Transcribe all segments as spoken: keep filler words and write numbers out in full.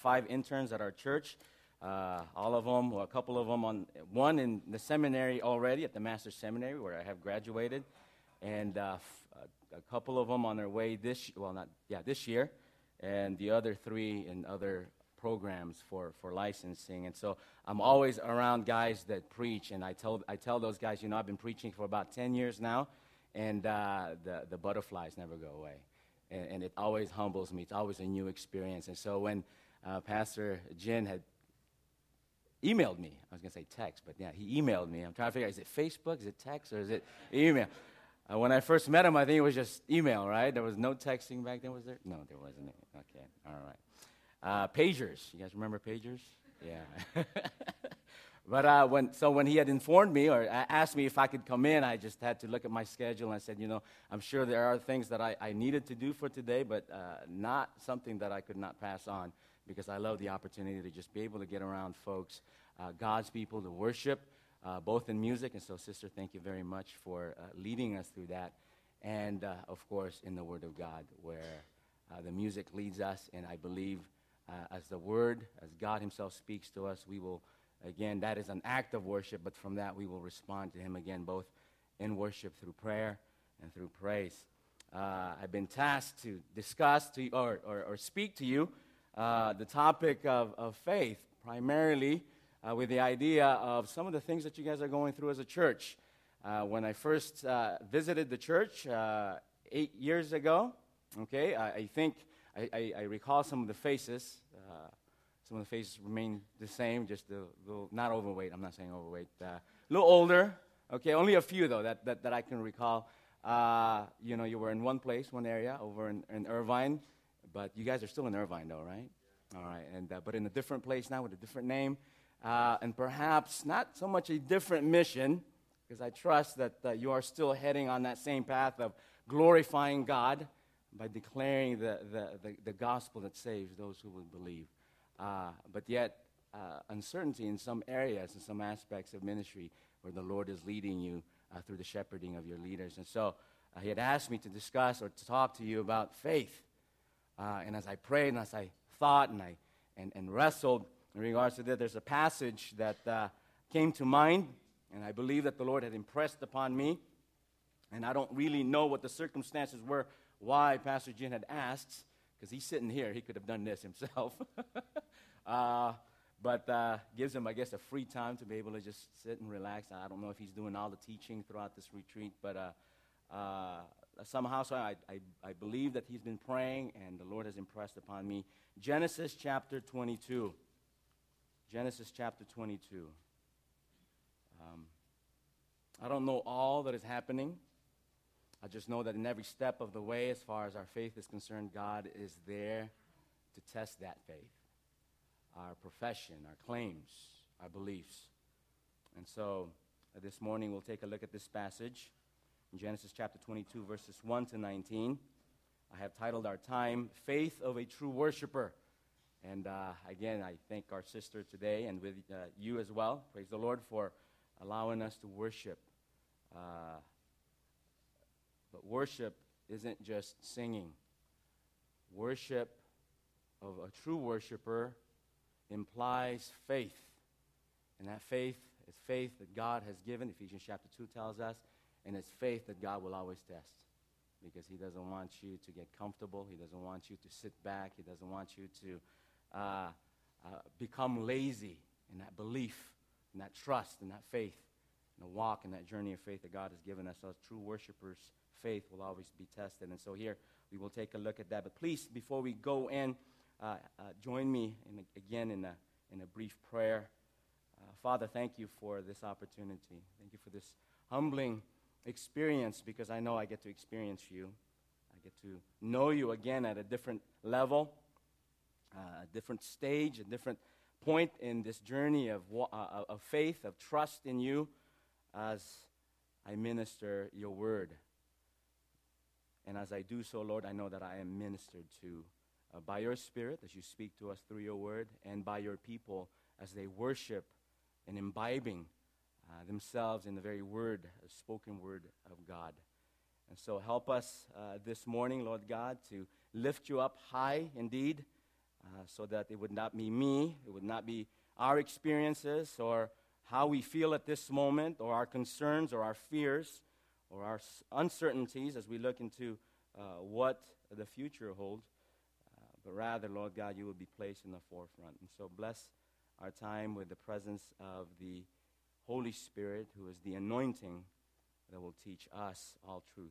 five interns at our church. Uh, all of them, well, a couple of them on, one in the seminary already, at the Master's Seminary, where I have graduated, and uh, f- a, a couple of them on their way this, well, not, yeah, this year, and the other three in other programs for, for licensing. And so I'm always around guys that preach, and I tell, I tell those guys, you know, I've been preaching for about ten years now, and uh, the, the butterflies never go away. And, and it always humbles me. It's always a new experience. And so when uh, Pastor Jin had emailed me, I was going to say text, but yeah, he emailed me. I'm trying to figure out, is it Facebook, is it text, or is it email? Uh, when I first met him, I think it was just email, right? There was no texting back then, was there? No, there wasn't. Okay, all right. Uh, pagers. You guys remember pagers? Yeah. But uh, when so when he had informed me or asked me if I could come in, I just had to look at my schedule, and I said, you know, I'm sure there are things that I, I needed to do for today, but uh, not something that I could not pass on, because I love the opportunity to just be able to get around folks, uh, God's people, to worship, uh, both in music. And so, sister, thank you very much for uh, leading us through that. And, uh, of course, in the Word of God, where uh, the music leads us. And I believe uh, as the Word, as God himself speaks to us, we will, again, that is an act of worship. But from that, we will respond to him again, both in worship through prayer and through praise. Uh, I've been tasked to discuss to, or, or, or speak to you Uh, the topic of, of faith, primarily uh, with the idea of some of the things that you guys are going through as a church. Uh, when I first uh, visited the church uh, eight years ago, okay, I, I think I, I, I recall some of the faces. Uh, some of the faces remain the same, just a little, not overweight, I'm not saying overweight, uh, a little older, okay, only a few, though, that, that, that I can recall. Uh, you know, you were in one place, one area, over in, in Irvine. But you guys are still in Irvine, though, right? All right, and uh, but in a different place now with a different name, uh, and perhaps not so much a different mission, because I trust that uh, you are still heading on that same path of glorifying God by declaring the, the, the, the gospel that saves those who will believe. Uh, but yet, uh, uncertainty in some areas, in some aspects of ministry, where the Lord is leading you uh, through the shepherding of your leaders. And so uh, he had asked me to discuss or to talk to you about faith. Uh, and as I prayed and as I thought and I and, and wrestled in regards to that, there's a passage that uh, came to mind, and I believe that the Lord had impressed upon me. And I don't really know what the circumstances were, why Pastor Jin had asked, because he's sitting here. He could have done this himself. uh, but uh, gives him, I guess, a free time to be able to just sit and relax. I don't know if he's doing all the teaching throughout this retreat, but uh, uh, somehow, so I, I, I believe that he's been praying, and the Lord has impressed upon me. Genesis chapter twenty-two. Genesis chapter twenty-two. Um, I don't know all that is happening. I just know that in every step of the way, as far as our faith is concerned, God is there to test that faith, our profession, our claims, our beliefs. And so uh, this morning we'll take a look at this passage. In Genesis chapter twenty-two, verses one to nineteen, I have titled our time, Faith of a True Worshiper. And uh, again, I thank our sister today and with uh, you as well. Praise the Lord for allowing us to worship. Uh, but worship isn't just singing. Worship of a true worshiper implies faith. And that faith is faith that God has given, Ephesians chapter two tells us. And it's faith that God will always test, because he doesn't want you to get comfortable. He doesn't want you to sit back. He doesn't want you to uh, uh, become lazy in that belief, in that trust, in that faith, in the walk, in that journey of faith that God has given us. So as true worshipers, faith will always be tested. And so here we will take a look at that. But please, before we go in, uh, uh, join me in a, again in a, in a brief prayer. Uh, Father, thank you for this opportunity. Thank you for this humbling experience, because I know I get to experience you. I get to know you again at a different level, uh, a different stage, a different point in this journey of, uh, of faith, of trust in you as I minister your word. And as I do so, Lord, I know that I am ministered to uh, by your Spirit as you speak to us through your word, and by your people as they worship and imbibing Uh, themselves in the very word, uh, spoken word of God. And so help us uh, this morning, Lord God, to lift you up high indeed, uh, so that it would not be me, it would not be our experiences or how we feel at this moment or our concerns or our fears or our s- uncertainties as we look into uh, what the future holds. Uh, but rather, Lord God, you will be placed in the forefront. And so bless our time with the presence of the Holy Spirit, who is the anointing that will teach us all truth,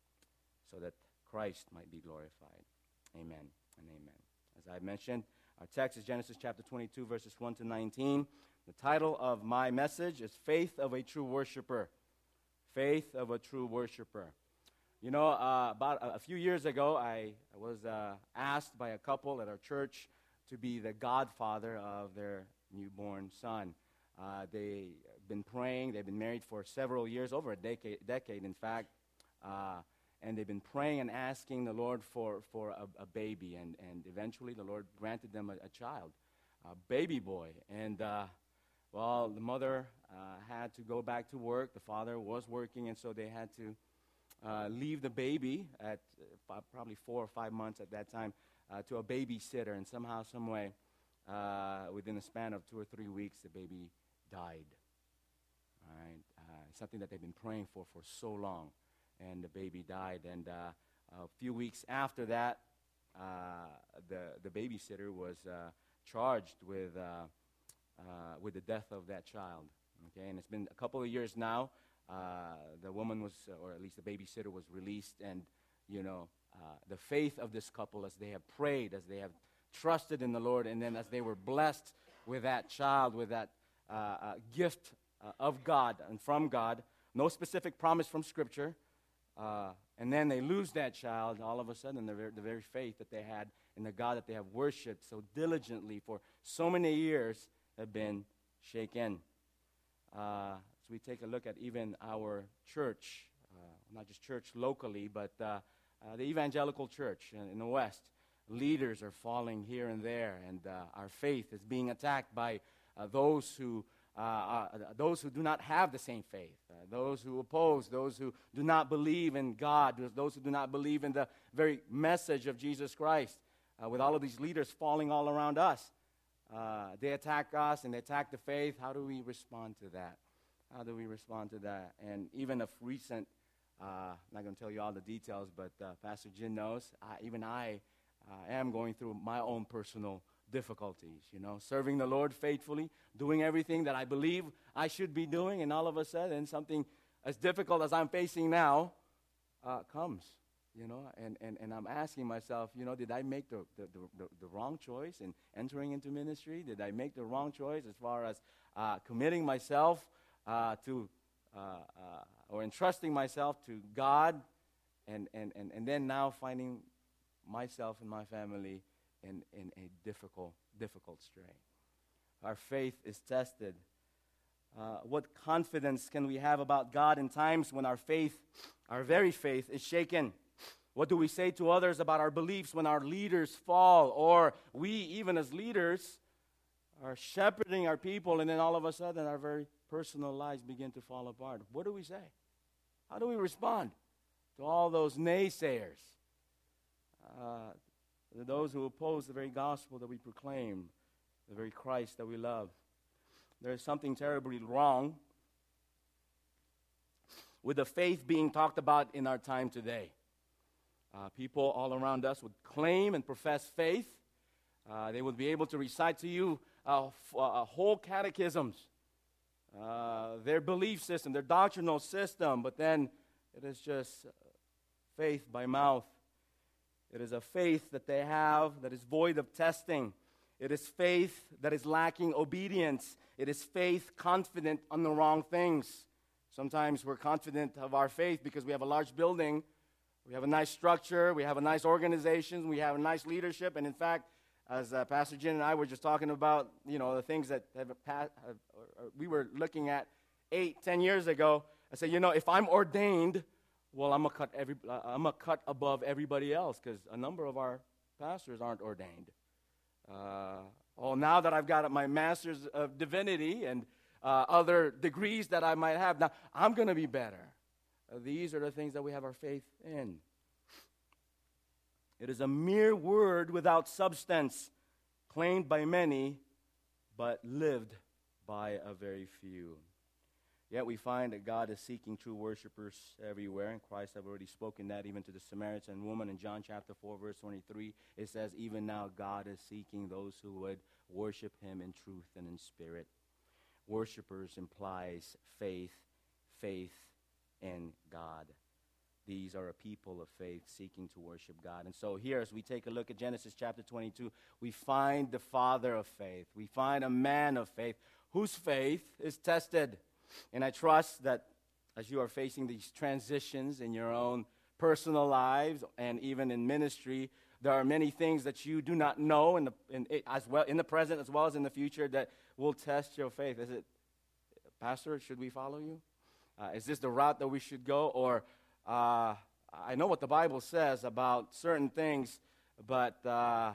so that Christ might be glorified. Amen and amen. As I mentioned, our text is Genesis chapter twenty-two, verses one to nineteen. The title of my message is Faith of a True Worshiper. Faith of a True Worshiper. You know, uh, about a, a few years ago, I, I was uh, asked by a couple at our church to be the godfather of their newborn son. Uh, they've been praying. They've been married for several years, over a decade, decade in fact. Uh, and they've been praying and asking the Lord for, for a, a baby. And, and eventually the Lord granted them a, a child, a baby boy. And, uh, well, the mother uh, had to go back to work. The father was working, and so they had to uh, leave the baby at uh, probably four or five months at that time uh, to a babysitter. And somehow, some way, uh, within a span of two or three weeks, the baby died. All right, uh, something that they've been praying for for so long, and the baby died. And uh, a few weeks after that, uh, the the babysitter was uh, charged with uh, uh, with the death of that child. Okay, and it's been a couple of years now. Uh, the woman was, uh, or at least the babysitter was released, and you know uh, the faith of this couple, as they have prayed, as they have trusted in the Lord, and then as they were blessed with that child, with that uh, uh, gift uh, of God and from God, no specific promise from Scripture, uh, and then they lose that child, all of a sudden the very, the very faith that they had in the God that they have worshipped so diligently for so many years have been shaken. Uh, so we take a look at even our church, uh, not just church locally, but uh, uh, the evangelical church in, in the West. Leaders are falling here and there, and uh, our faith is being attacked by uh, those who uh, uh, those who do not have the same faith, uh, those who oppose, those who do not believe in God, those who do not believe in the very message of Jesus Christ. Uh, with all of these leaders falling all around us, uh, they attack us and they attack the faith. How do we respond to that? How do we respond to that? And even of recent, uh, I'm not going to tell you all the details, but uh, Pastor Jin knows, I, even I uh, am going through my own personal difficulties, you know, serving the Lord faithfully, doing everything that I believe I should be doing, and all of a sudden something as difficult as I'm facing now uh, comes, you know, and, and, and I'm asking myself, you know, did I make the, the, the, the wrong choice in entering into ministry? Did I make the wrong choice as far as uh, committing myself uh, to, uh, uh, or entrusting myself to God, and, and, and, and then now finding myself and my family in, in a difficult, difficult stray. Our faith is tested. Uh, what confidence can we have about God in times when our faith, our very faith, is shaken? What do we say to others about our beliefs when our leaders fall, or we, even as leaders, are shepherding our people, and then all of a sudden our very personal lives begin to fall apart? What do we say? How do we respond to all those naysayers? Uh, those who oppose the very gospel that we proclaim, the very Christ that we love. There is something terribly wrong with the faith being talked about in our time today. Uh, people all around us would claim and profess faith. Uh, they would be able to recite to you uh, f- uh, whole catechisms, uh, their belief system, their doctrinal system, but then it is just faith by mouth. It is a faith that they have that is void of testing. It is faith that is lacking obedience. It is faith confident on the wrong things. Sometimes we're confident of our faith because we have a large building, we have a nice structure, we have a nice organization, we have a nice leadership, and in fact, as uh, Pastor Jin and I were just talking about, you know, the things that have, have, or, or we were looking at eight, ten years ago, I said, you know, if I'm ordained, well, I'm gonna cut every, uh, I'm gonna cut above everybody else, because a number of our pastors aren't ordained. Uh, oh, now that I've got my master's of divinity and uh, other degrees that I might have, now I'm gonna be better. Uh, these are the things that we have our faith in. It is a mere word without substance. claimed by many, but lived by a very few. Yet we find that God is seeking true worshipers everywhere, and Christ have already spoken that even to the Samaritan woman in John chapter four, verse twenty-three. It says, even now God is seeking those who would worship him in truth and in spirit. Worshipers implies faith, faith in God. These are a people of faith seeking to worship God. And so here, as we take a look at Genesis chapter twenty-two, we find the father of faith. We find a man of faith whose faith is tested. And I trust that as you are facing these transitions in your own personal lives and even in ministry, there are many things that you do not know in the in, as well in the present as well as in the future that will test your faith. Is it, Pastor, should we follow you? Uh, is this the route that we should go? Or uh, I know what the Bible says about certain things, but uh,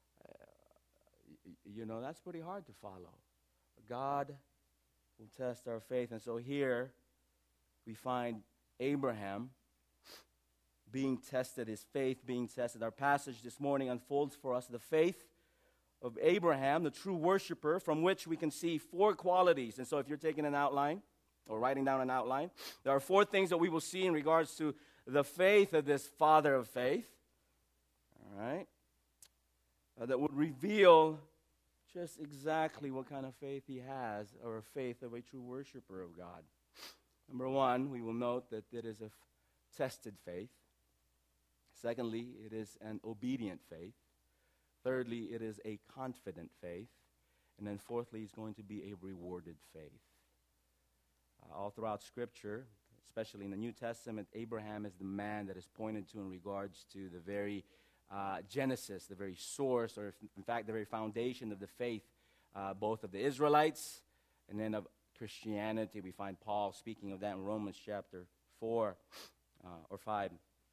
you know that's pretty hard to follow. God will test our faith. And so here we find Abraham being tested, his faith being tested. Our passage this morning unfolds for us the faith of Abraham, the true worshiper, from which we can see four qualities. And so if you're taking an outline or writing down an outline, there are four things that we will see in regards to the faith of this father of faith, all right, uh, that would reveal just exactly what kind of faith he has, or a faith of a true worshiper of God. Number one, we will note that it is a f- tested faith. Secondly, it is an obedient faith. Thirdly, it is a confident faith. And then fourthly, it's going to be a rewarded faith. Uh, all throughout Scripture, especially in the New Testament, Abraham is the man that is pointed to in regards to the very Uh, Genesis, the very source, or if, in fact, the very foundation of the faith, uh, both of the Israelites and then of Christianity. We find Paul speaking of that in Romans chapter four uh, or five.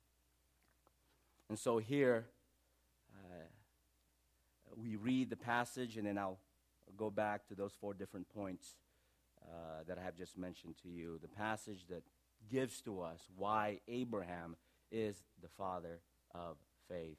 And so here, uh, we read the passage, and then I'll go back to those four different points uh, that I have just mentioned to you. The passage that gives to us why Abraham is the father of faith.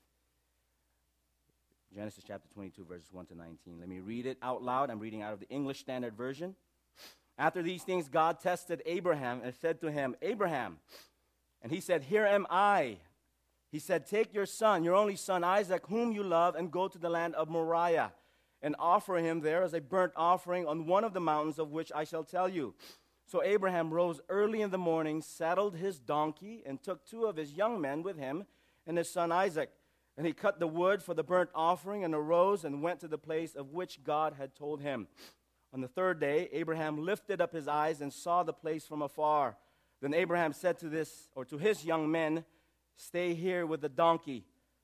Genesis chapter twenty-two, verses one to nineteen. Let me read it out loud. I'm reading out of the English Standard Version. After these things, God tested Abraham and said to him, Abraham. And he said, here am I. He said, take your son, your only son Isaac, whom you love, and go to the land of Moriah, and offer him there as a burnt offering on one of the mountains of which I shall tell you. So Abraham rose early in the morning, saddled his donkey, and took two of his young men with him, and his son Isaac. And he cut the wood for the burnt offering and arose and went to the place of which God had told him. On the third day, Abraham lifted up his eyes and saw the place from afar. Then Abraham said to this, or to his young men, stay here with the donkey.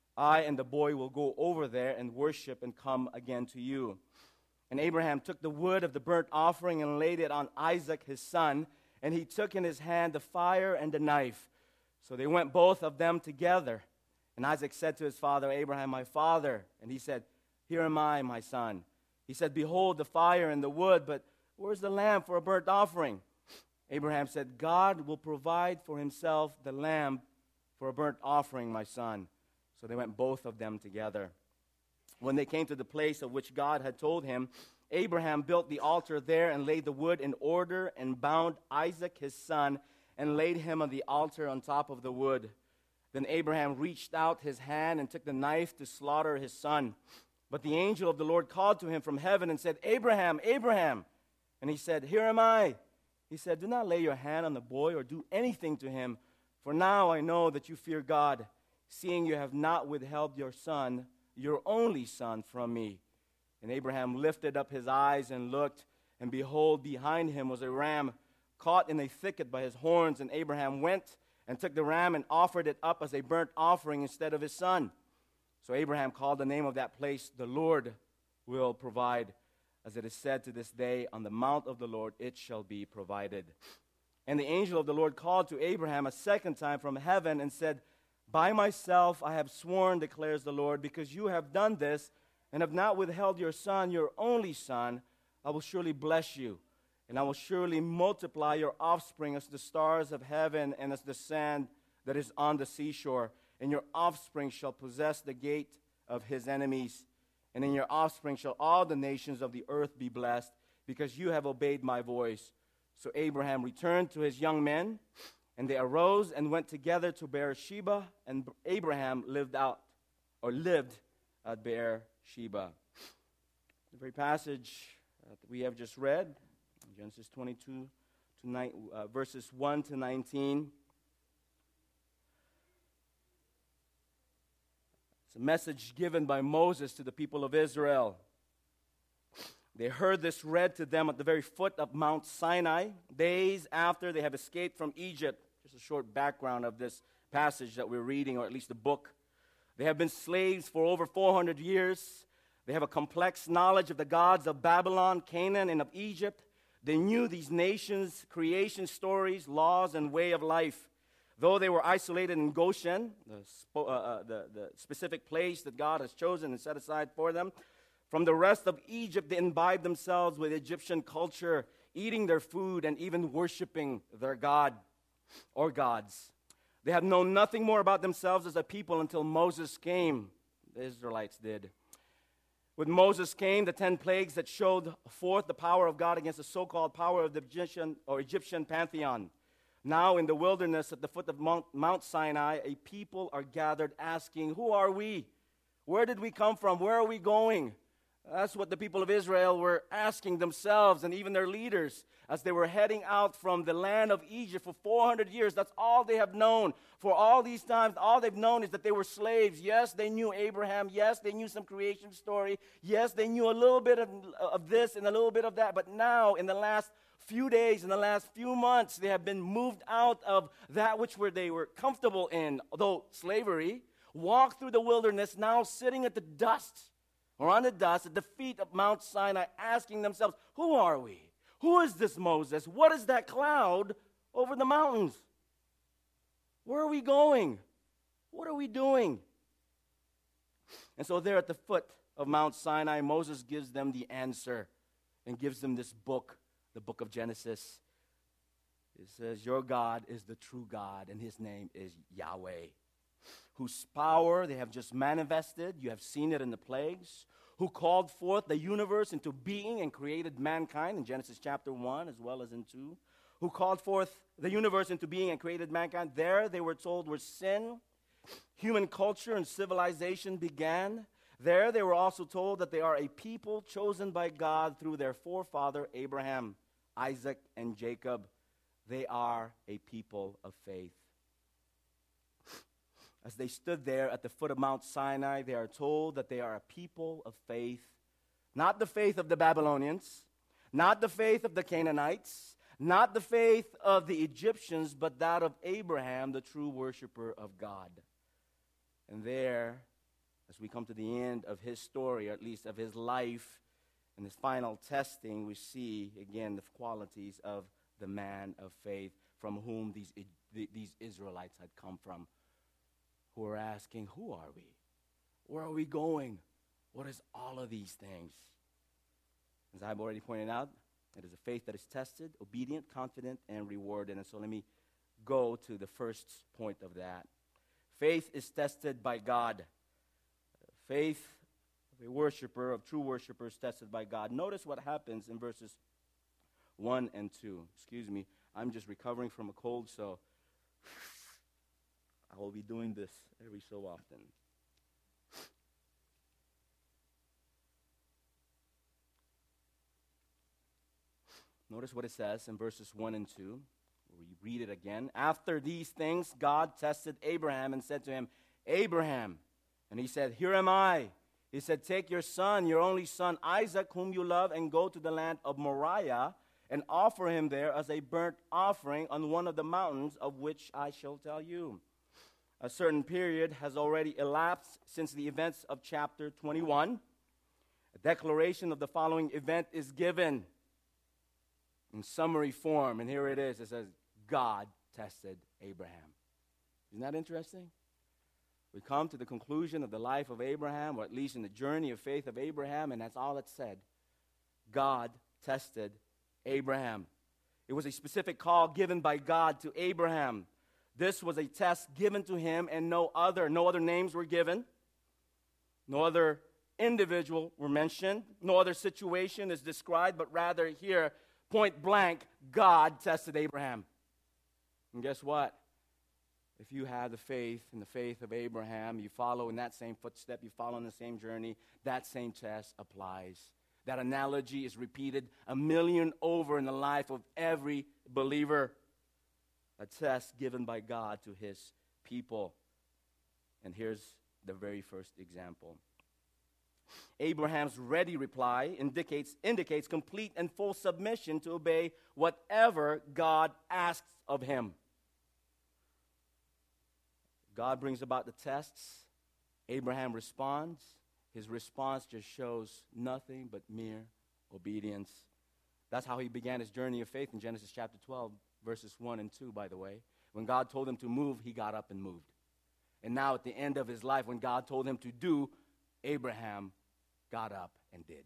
I and the boy will go over there and worship and come again to you. And Abraham took the wood of the burnt offering and laid it on Isaac his son, and he took in his hand the fire and the knife. So they went both of them together. And Isaac said to his father, Abraham, my father. And he said, here am I, my son. He said, behold the fire and the wood, but where's the lamb for a burnt offering? Abraham said, God will provide for himself the lamb for a burnt offering, my son. So they went both of them together. When they came to the place of which God had told him, Abraham built the altar there and laid the wood in order and bound Isaac his son and laid him on the altar on top of the wood. Then Abraham reached out his hand and took the knife to slaughter his son. But the angel of the Lord called to him from heaven and said, Abraham, Abraham. And he said, here am I. He said, do not lay your hand on the boy or do anything to him, for now I know that you fear God, seeing you have not withheld your son, your only son, from me. And Abraham lifted up his eyes and looked, and behold, behind him was a ram caught in a thicket by his horns. And Abraham went and took the ram and offered it up as a burnt offering instead of his son. So Abraham called the name of that place, the Lord will provide. As it is said to this day, on the mount of the Lord it shall be provided. And the angel of the Lord called to Abraham a second time from heaven and said, by myself I have sworn, declares the Lord, because you have done this and have not withheld your son, your only son, I will surely bless you. And I will surely multiply your offspring as the stars of heaven and as the sand that is on the seashore. And your offspring shall possess the gate of his enemies. and in your offspring shall all the nations of the earth be blessed, because you have obeyed my voice. So Abraham returned to his young men, and they arose and went together to Beersheba, and Abraham lived out, or lived at Beersheba. The very passage uh, that we have just read, Genesis twenty-two, to nine, uh, verses one to nineteen. It's a message given by Moses to the people of Israel. They heard this read to them at the very foot of Mount Sinai, days after they have escaped from Egypt. Just a short background of this passage that we're reading, or at least the book. They have been slaves for over four hundred years. They have a complex knowledge of the gods of Babylon, Canaan, and of Egypt. They knew these nations' creation stories, laws, and way of life. Though they were isolated in Goshen, the, spo- uh, uh, the, the specific place that God has chosen and set aside for them, from the rest of Egypt, they imbibed themselves with Egyptian culture, eating their food and even worshiping their god or gods. They have known nothing more about themselves as a people until Moses came. The Israelites did. With Moses came the ten plagues that showed forth the power of God against the so-called power of the Egyptian or Egyptian pantheon. Now in the wilderness at the foot of Mount, Mount Sinai, a people are gathered asking, who are we? Where did we come from? Where are we going? That's what the people of Israel were asking themselves and even their leaders as they were heading out from the land of Egypt for four hundred years. That's all they have known. For all these times, all they've known is that they were slaves. Yes, they knew Abraham. Yes, they knew some creation story. Yes, they knew a little bit of, of this and a little bit of that. But now, in the last few days, in the last few months, they have been moved out of that which were they were comfortable in, although slavery, walked through the wilderness, now sitting at the dust or on the dust at the feet of Mount Sinai, asking themselves, who are we? Who is this Moses? What is that cloud over the mountains? Where are we going? What are we doing? And so there at the foot of Mount Sinai, Moses gives them the answer and gives them this book, the book of Genesis. It says, your God is the true God, and his name is Yahweh, whose power they have just manifested. You have seen it in the plagues, who called forth the universe into being and created mankind in Genesis chapter one as well as in two, who called forth the universe into being and created mankind. There, they were told, where sin, human culture, and civilization began. There, they were also told that they are a people chosen by God through their forefather Abraham, Isaac, and Jacob. They are a people of faith. As they stood there at the foot of Mount Sinai, they are told that they are a people of faith, not the faith of the Babylonians, not the faith of the Canaanites, not the faith of the Egyptians, but that of Abraham, the true worshiper of God. And there, as we come to the end of his story, or at least of his life, and his final testing, we see again the qualities of the man of faith from whom these, these Israelites had come from, who are asking, who are we? Where are we going? What is all of these things? As I've already pointed out, it is a faith that is tested, obedient, confident, and rewarded. And so let me go to the first point of that. Faith is tested by God. Faith of a worshiper, of true worshipers, tested by God. Notice what happens in verses one and two. Excuse me, I'm just recovering from a cold, so I will be doing this every so often. Notice what it says in verses one and two. We read it again. After these things, God tested Abraham and said to him, Abraham. And he said, here am I. He said, take your son, your only son, Isaac, whom you love, and go to the land of Moriah and offer him there as a burnt offering on one of the mountains of which I shall tell you. A certain period has already elapsed since the events of chapter twenty-one. A declaration of the following event is given in summary form, and here it is. It says, God tested Abraham. Isn't that interesting? We come to the conclusion of the life of Abraham, or at least in the journey of faith of Abraham, and that's all it said. God tested Abraham. It was a specific call given by God to Abraham. This was a test given to him and no other. No other names were given. No other individual were mentioned. No other situation is described, but rather here, point blank, God tested Abraham. And guess what? If you have the faith and the faith of Abraham, you follow in that same footstep, you follow in the same journey, that same test applies. That analogy is repeated a million over in the life of every believer. A test given by God to his people. And here's the very first example. Abraham's ready reply indicates, indicates complete and full submission to obey whatever God asks of him. God brings about the tests. Abraham responds. His response just shows nothing but mere obedience. That's how he began his journey of faith in Genesis chapter twelve, verses one and two, by the way. When God told him to move, he got up and moved. And now at the end of his life, when God told him to do, Abraham got up and did.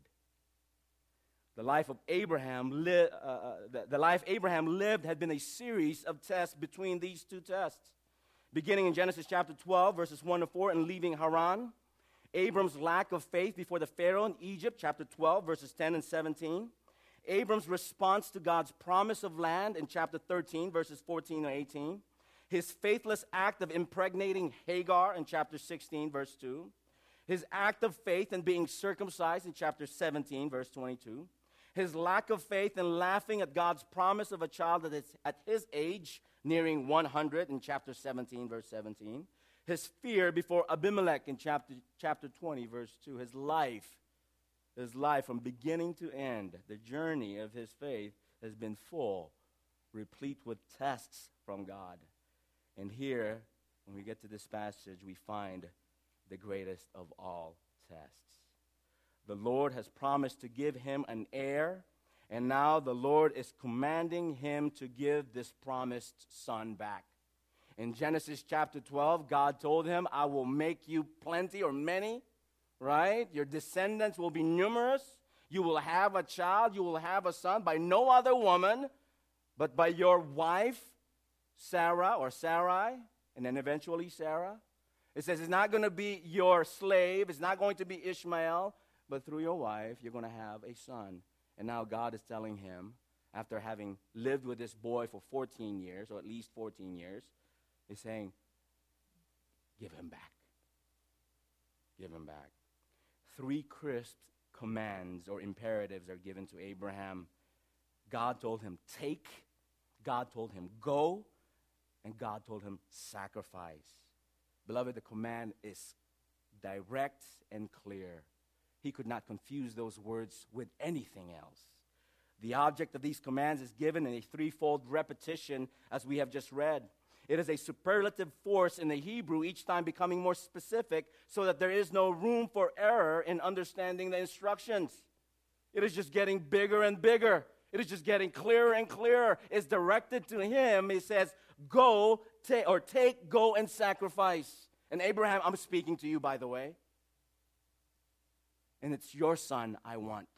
The life of Abraham, li- uh, uh, the, the life Abraham lived had been a series of tests between these two tests. Beginning in Genesis chapter twelve, verses one to four, and leaving Haran. Abram's lack of faith before the Pharaoh in Egypt, chapter twelve, verses ten and seventeen. Abram's response to God's promise of land in chapter thirteen, verses fourteen and eighteen. His faithless act of impregnating Hagar in chapter sixteen, verse two. His act of faith in being circumcised in chapter seventeen, verse twenty-two. His lack of faith in laughing at God's promise of a child at his, at his age, nearing one hundred in chapter seventeen, verse seventeen. His fear before Abimelech in chapter, chapter twenty, verse two. His life, his life from beginning to end, the journey of his faith has been full, replete with tests from God. And here, when we get to this passage, we find the greatest of all tests. The Lord has promised to give him an heir, and now the Lord is commanding him to give this promised son back. In Genesis chapter twelve, God told him, I will make you plenty or many, right? Your descendants will be numerous. You will have a child. You will have a son by no other woman, but by your wife, Sarah or Sarai, and then eventually Sarah. It says it's not going to be your slave. It's not going to be Ishmael, but through your wife, you're going to have a son. And now God is telling him, after having lived with this boy for fourteen years, or at least fourteen years, he's saying, give him back. Give him back. Three crisp commands or imperatives are given to Abraham. God told him, take. God told him, go. And God told him, sacrifice. Beloved, the command is direct and clear. He could not confuse those words with anything else. The object of these commands is given in a threefold repetition, as we have just read. It is a superlative force in the Hebrew, each time becoming more specific, so that there is no room for error in understanding the instructions. It is just getting bigger and bigger. It is just getting clearer and clearer. It's directed to him. He says, go, ta- or take, go, and sacrifice. And Abraham, I'm speaking to you, by the way. And it's your son I want.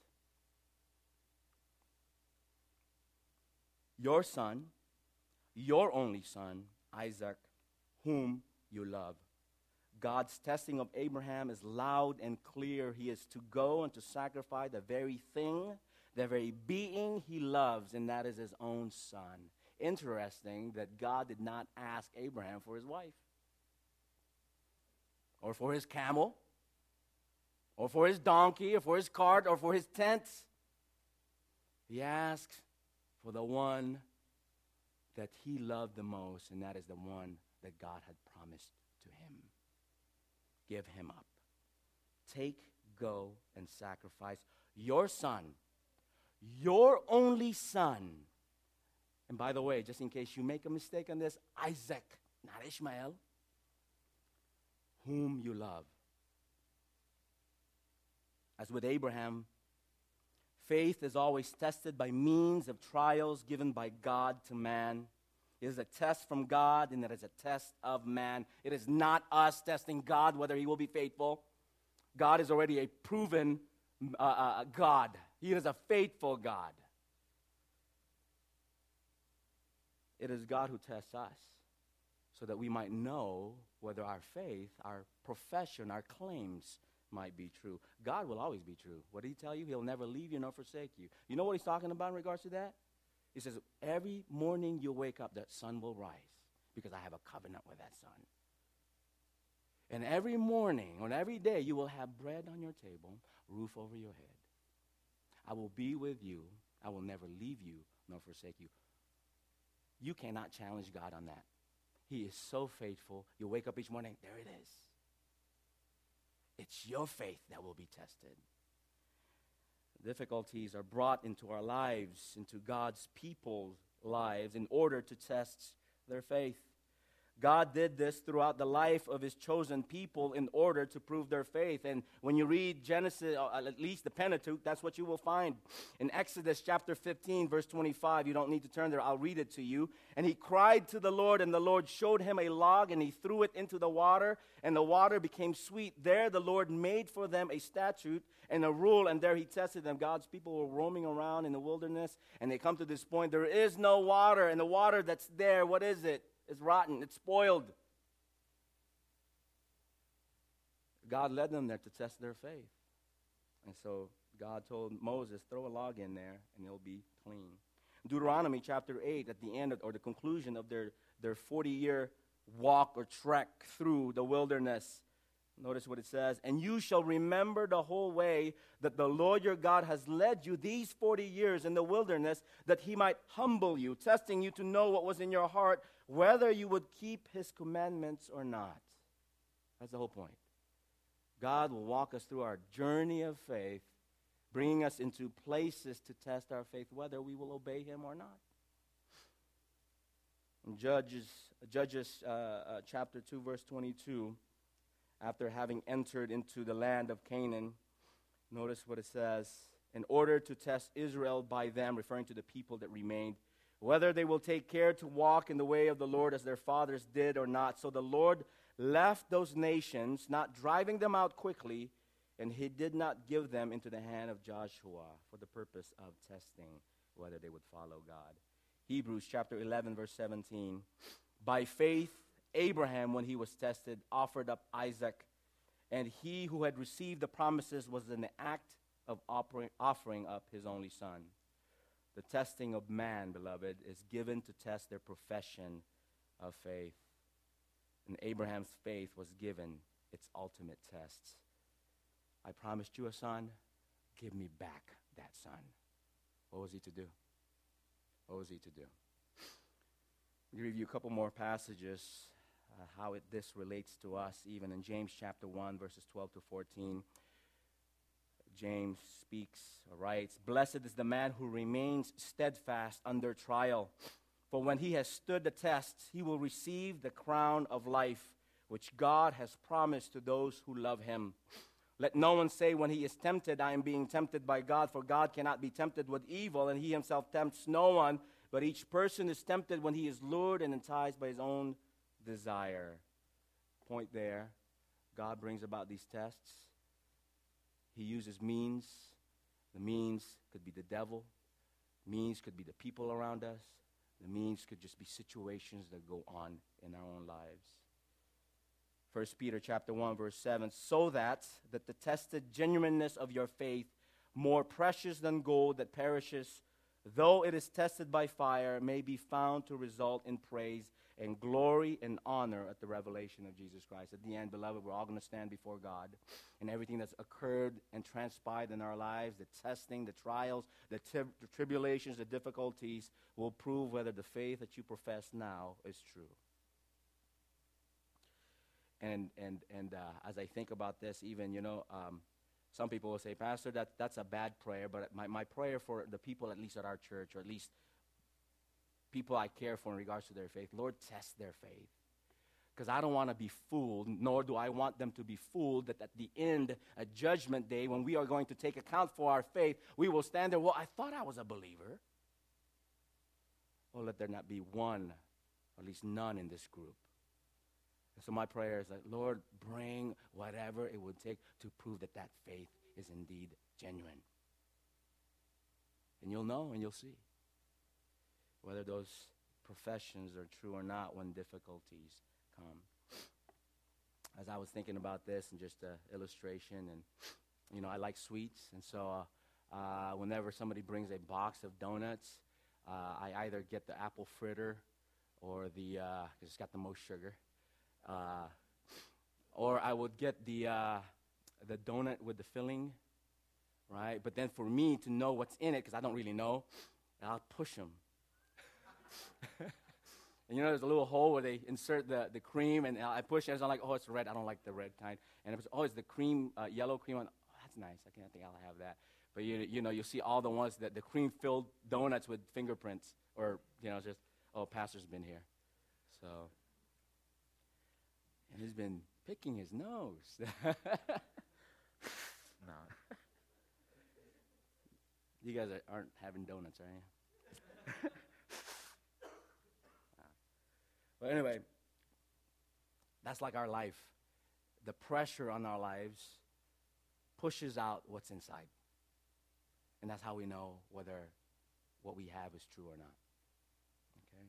Your son, your only son, Isaac, whom you love. God's testing of Abraham is loud and clear. He is to go and to sacrifice the very thing, the very being he loves, and that is his own son. Interesting that God did not ask Abraham for his wife, or for his camel, or for his donkey, or for his cart, or for his tent. He asked for the one that he loved the most, and that is the one that God had promised to him. Give him up. Take, go, and sacrifice your son, your only son. And by the way, just in case you make a mistake on this, Isaac, not Ishmael, whom you love. As with Abraham, faith is always tested by means of trials given by God to man. It is a test from God, and it is a test of man. It is not us testing God whether he will be faithful. God is already a proven uh, uh, God. He is a faithful God. It is God who tests us so that we might know whether our faith, our profession, our claims might be true. God will always be true. What did he tell you? He'll never leave you nor forsake you. You know what he's talking about in regards to that? He says, every morning you wake up, that sun will rise because I have a covenant with that sun. And every morning or every day you will have bread on your table, roof over your head. I will be with you. I will never leave you nor forsake you. You cannot challenge God on that. He is so faithful. You wake up each morning, there it is. It's your faith that will be tested. Difficulties are brought into our lives, into God's people's lives, in order to test their faith. God did this throughout the life of his chosen people in order to prove their faith. And when you read Genesis, or at least the Pentateuch, that's what you will find. In Exodus chapter fifteen, verse twenty-five, you don't need to turn there, I'll read it to you. And he cried to the Lord, and the Lord showed him a log, and he threw it into the water, and the water became sweet. There the Lord made for them a statute and a rule, and there he tested them. God's people were roaming around in the wilderness, and they come to this point, there is no water, and the water that's there, what is it? It's rotten. It's spoiled. God led them there to test their faith. And so God told Moses, throw a log in there and it'll be clean. Deuteronomy chapter eight, at the end of, or the conclusion of their, their forty-year walk or trek through the wilderness, notice what it says. And you shall remember the whole way that the Lord your God has led you these forty years in the wilderness, that he might humble you, testing you to know what was in your heart, whether you would keep his commandments or not. That's the whole point. God will walk us through our journey of faith, bringing us into places to test our faith, whether we will obey him or not. In Judges, Judges uh, uh, chapter two, verse twenty-two, after having entered into the land of Canaan, notice what it says. In order to test Israel by them, referring to the people that remained, whether they will take care to walk in the way of the Lord as their fathers did or not. So the Lord left those nations, not driving them out quickly, and he did not give them into the hand of Joshua for the purpose of testing whether they would follow God. Hebrews chapter eleven, verse seventeen. By faith, Abraham, when he was tested, offered up Isaac, and he who had received the promises was in the act of offering up his only son. The testing of man, beloved, is given to test their profession of faith. And Abraham's faith was given its ultimate test. I promised you a son. Give me back that son. What was he to do? What was he to do? I'll give you a couple more passages, uh, how it, this relates to us, even in James chapter one, verses twelve to fourteen. James speaks or writes, blessed is the man who remains steadfast under trial. For when he has stood the test, he will receive the crown of life, which God has promised to those who love him. Let no one say when he is tempted, I am being tempted by God, for God cannot be tempted with evil, and he himself tempts no one. But each person is tempted when he is lured and enticed by his own desire. Point there. God brings about these tests. He uses means. The means could be the devil. Means could be the people around us. The means could just be situations that go on in our own lives. First Peter chapter one, verse seven, so that, that the tested genuineness of your faith, more precious than gold that perishes, though it is tested by fire, may be found to result in praise and glory and honor at the revelation of Jesus Christ. At the end, beloved, we're all going to stand before God. And everything that's occurred and transpired in our lives, the testing, the trials, the, tri- the tribulations, the difficulties, will prove whether the faith that you profess now is true. And and and uh, as I think about this, even, you know, um, some people will say, Pastor, that, that's a bad prayer, but my, my prayer for the people, at least at our church, or at least people I care for in regards to their faith, Lord, test their faith. Because I don't want to be fooled, nor do I want them to be fooled that at the end, at judgment day, when we are going to take account for our faith, we will stand there, well, I thought I was a believer. Oh, let there not be one, or at least none in this group. And so my prayer is that, Lord, bring whatever it would take to prove that that faith is indeed genuine. And you'll know and you'll see whether those professions are true or not when difficulties come. as I was thinking about this and just an illustration. And, you know, I like sweets. And so uh, uh, whenever somebody brings a box of donuts, uh, I either get the apple fritter or the, uh, 'cause it's got the most sugar. Uh, or I would get the, uh, the donut with the filling, right? But then for me to know what's in it, because I don't really know, I'll push them. And you know, there's a little hole where they insert the, the cream, and I push it, and I'm like, oh, it's red. I don't like the red kind. And it was, oh, it's the cream, uh, yellow cream one. Oh, that's nice. I can't think I'll have that. But, you, you know, you'll see all the ones, that the cream-filled donuts with fingerprints, or, you know, just, oh, pastor's been here. So, and he's been picking his nose. No. You guys are, aren't having donuts, are you? But anyway, that's like our life. The pressure on our lives pushes out what's inside. And that's how we know whether what we have is true or not. Okay?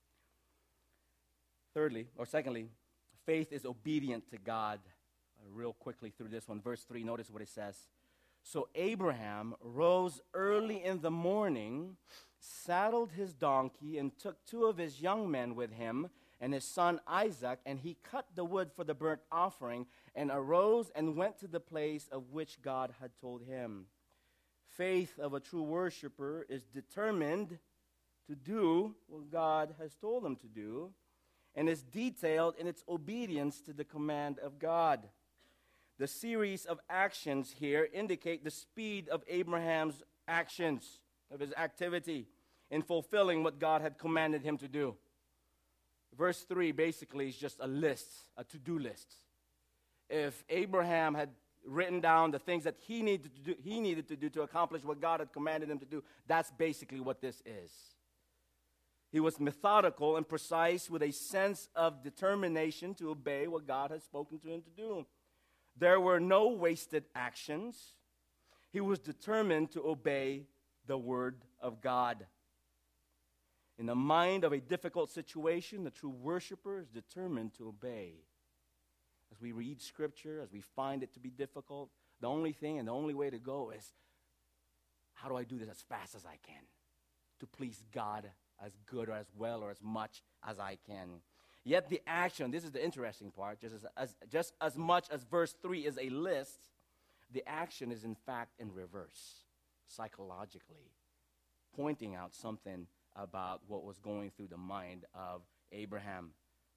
Thirdly, or secondly, faith is obedient to God. Uh, real quickly through this one. Verse three, notice what it says. So Abraham rose early in the morning, saddled his donkey, and took two of his young men with him and his son Isaac, and he cut the wood for the burnt offering, and arose and went to the place of which God had told him. Faith of a true worshiper is determined to do what God has told him to do, and is detailed in its obedience to the command of God. The series of actions here indicate the speed of Abraham's actions, of his activity in fulfilling what God had commanded him to do. Verse three basically is just a list, a to-do list. If Abraham had written down the things that he needed to do, he needed to do to accomplish what God had commanded him to do, that's basically what this is. He was methodical and precise with a sense of determination to obey what God had spoken to him to do. There were no wasted actions. He was determined to obey the word of God. In the mind of a difficult situation, the true worshiper is determined to obey. As we read Scripture, as we find it to be difficult, the only thing and the only way to go is, how do I do this as fast as I can to please God as good or as well or as much as I can? Yet the action, this is the interesting part, just as, as, just as much as verse three is a list, the action is in fact in reverse, psychologically, pointing out something about what was going through the mind of Abraham.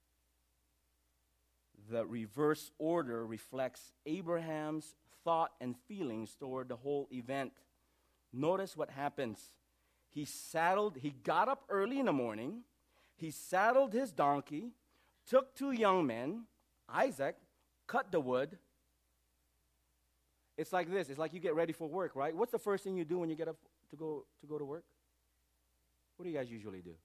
The reverse order reflects Abraham's thought and feelings toward the whole event. Notice what happens. He saddled, he got up early in the morning, he saddled his donkey, took two young men, Isaac, cut the wood. It's like this. It's like you get ready for work, right? What's the first thing you do when you get up to go to go to work? What do you guys usually do?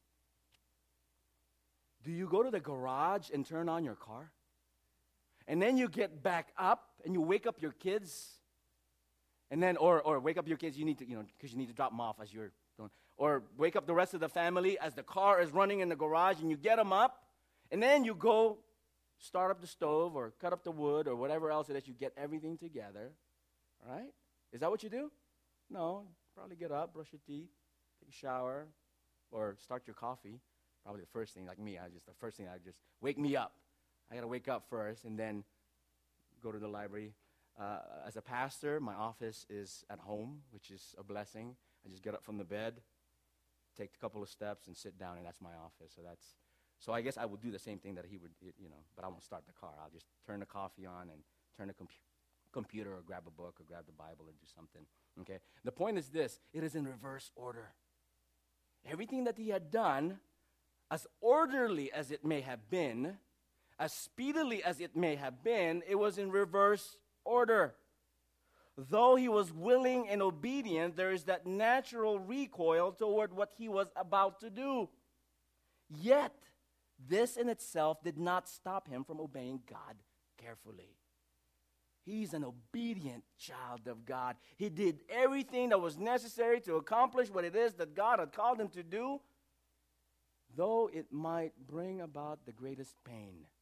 Do you go to the garage and turn on your car? And then you get back up and you wake up your kids? And then, or or wake up your kids, you need to, you know, because you need to drop them off as you're doing. Or wake up the rest of the family as the car is running in the garage, and you get them up, and then you go start up the stove or cut up the wood or whatever else it is. You get everything together, right? Is that what you do? No. Probably get up, brush your teeth, take a shower, or start your coffee. Probably the first thing, like me, I just the first thing I just wake me up. I got to wake up first and then go to the library. Uh, as a pastor, my office is at home, which is a blessing. I just get up from the bed, take a couple of steps, and sit down, and that's my office. So that's so I guess I would do the same thing that he would, you know, but I won't start the car. I'll just turn the coffee on and turn the compu- computer or grab a book or grab the Bible or do something. Okay? The point is this. It is in reverse order. Everything that he had done, as orderly as it may have been, as speedily as it may have been, it was in reverse order. Though he was willing and obedient, there is that natural recoil toward what he was about to do. Yet, this in itself did not stop him from obeying God carefully. He's an obedient child of God. He did everything that was necessary to accomplish what it is that God had called him to do, though it might bring about the greatest pain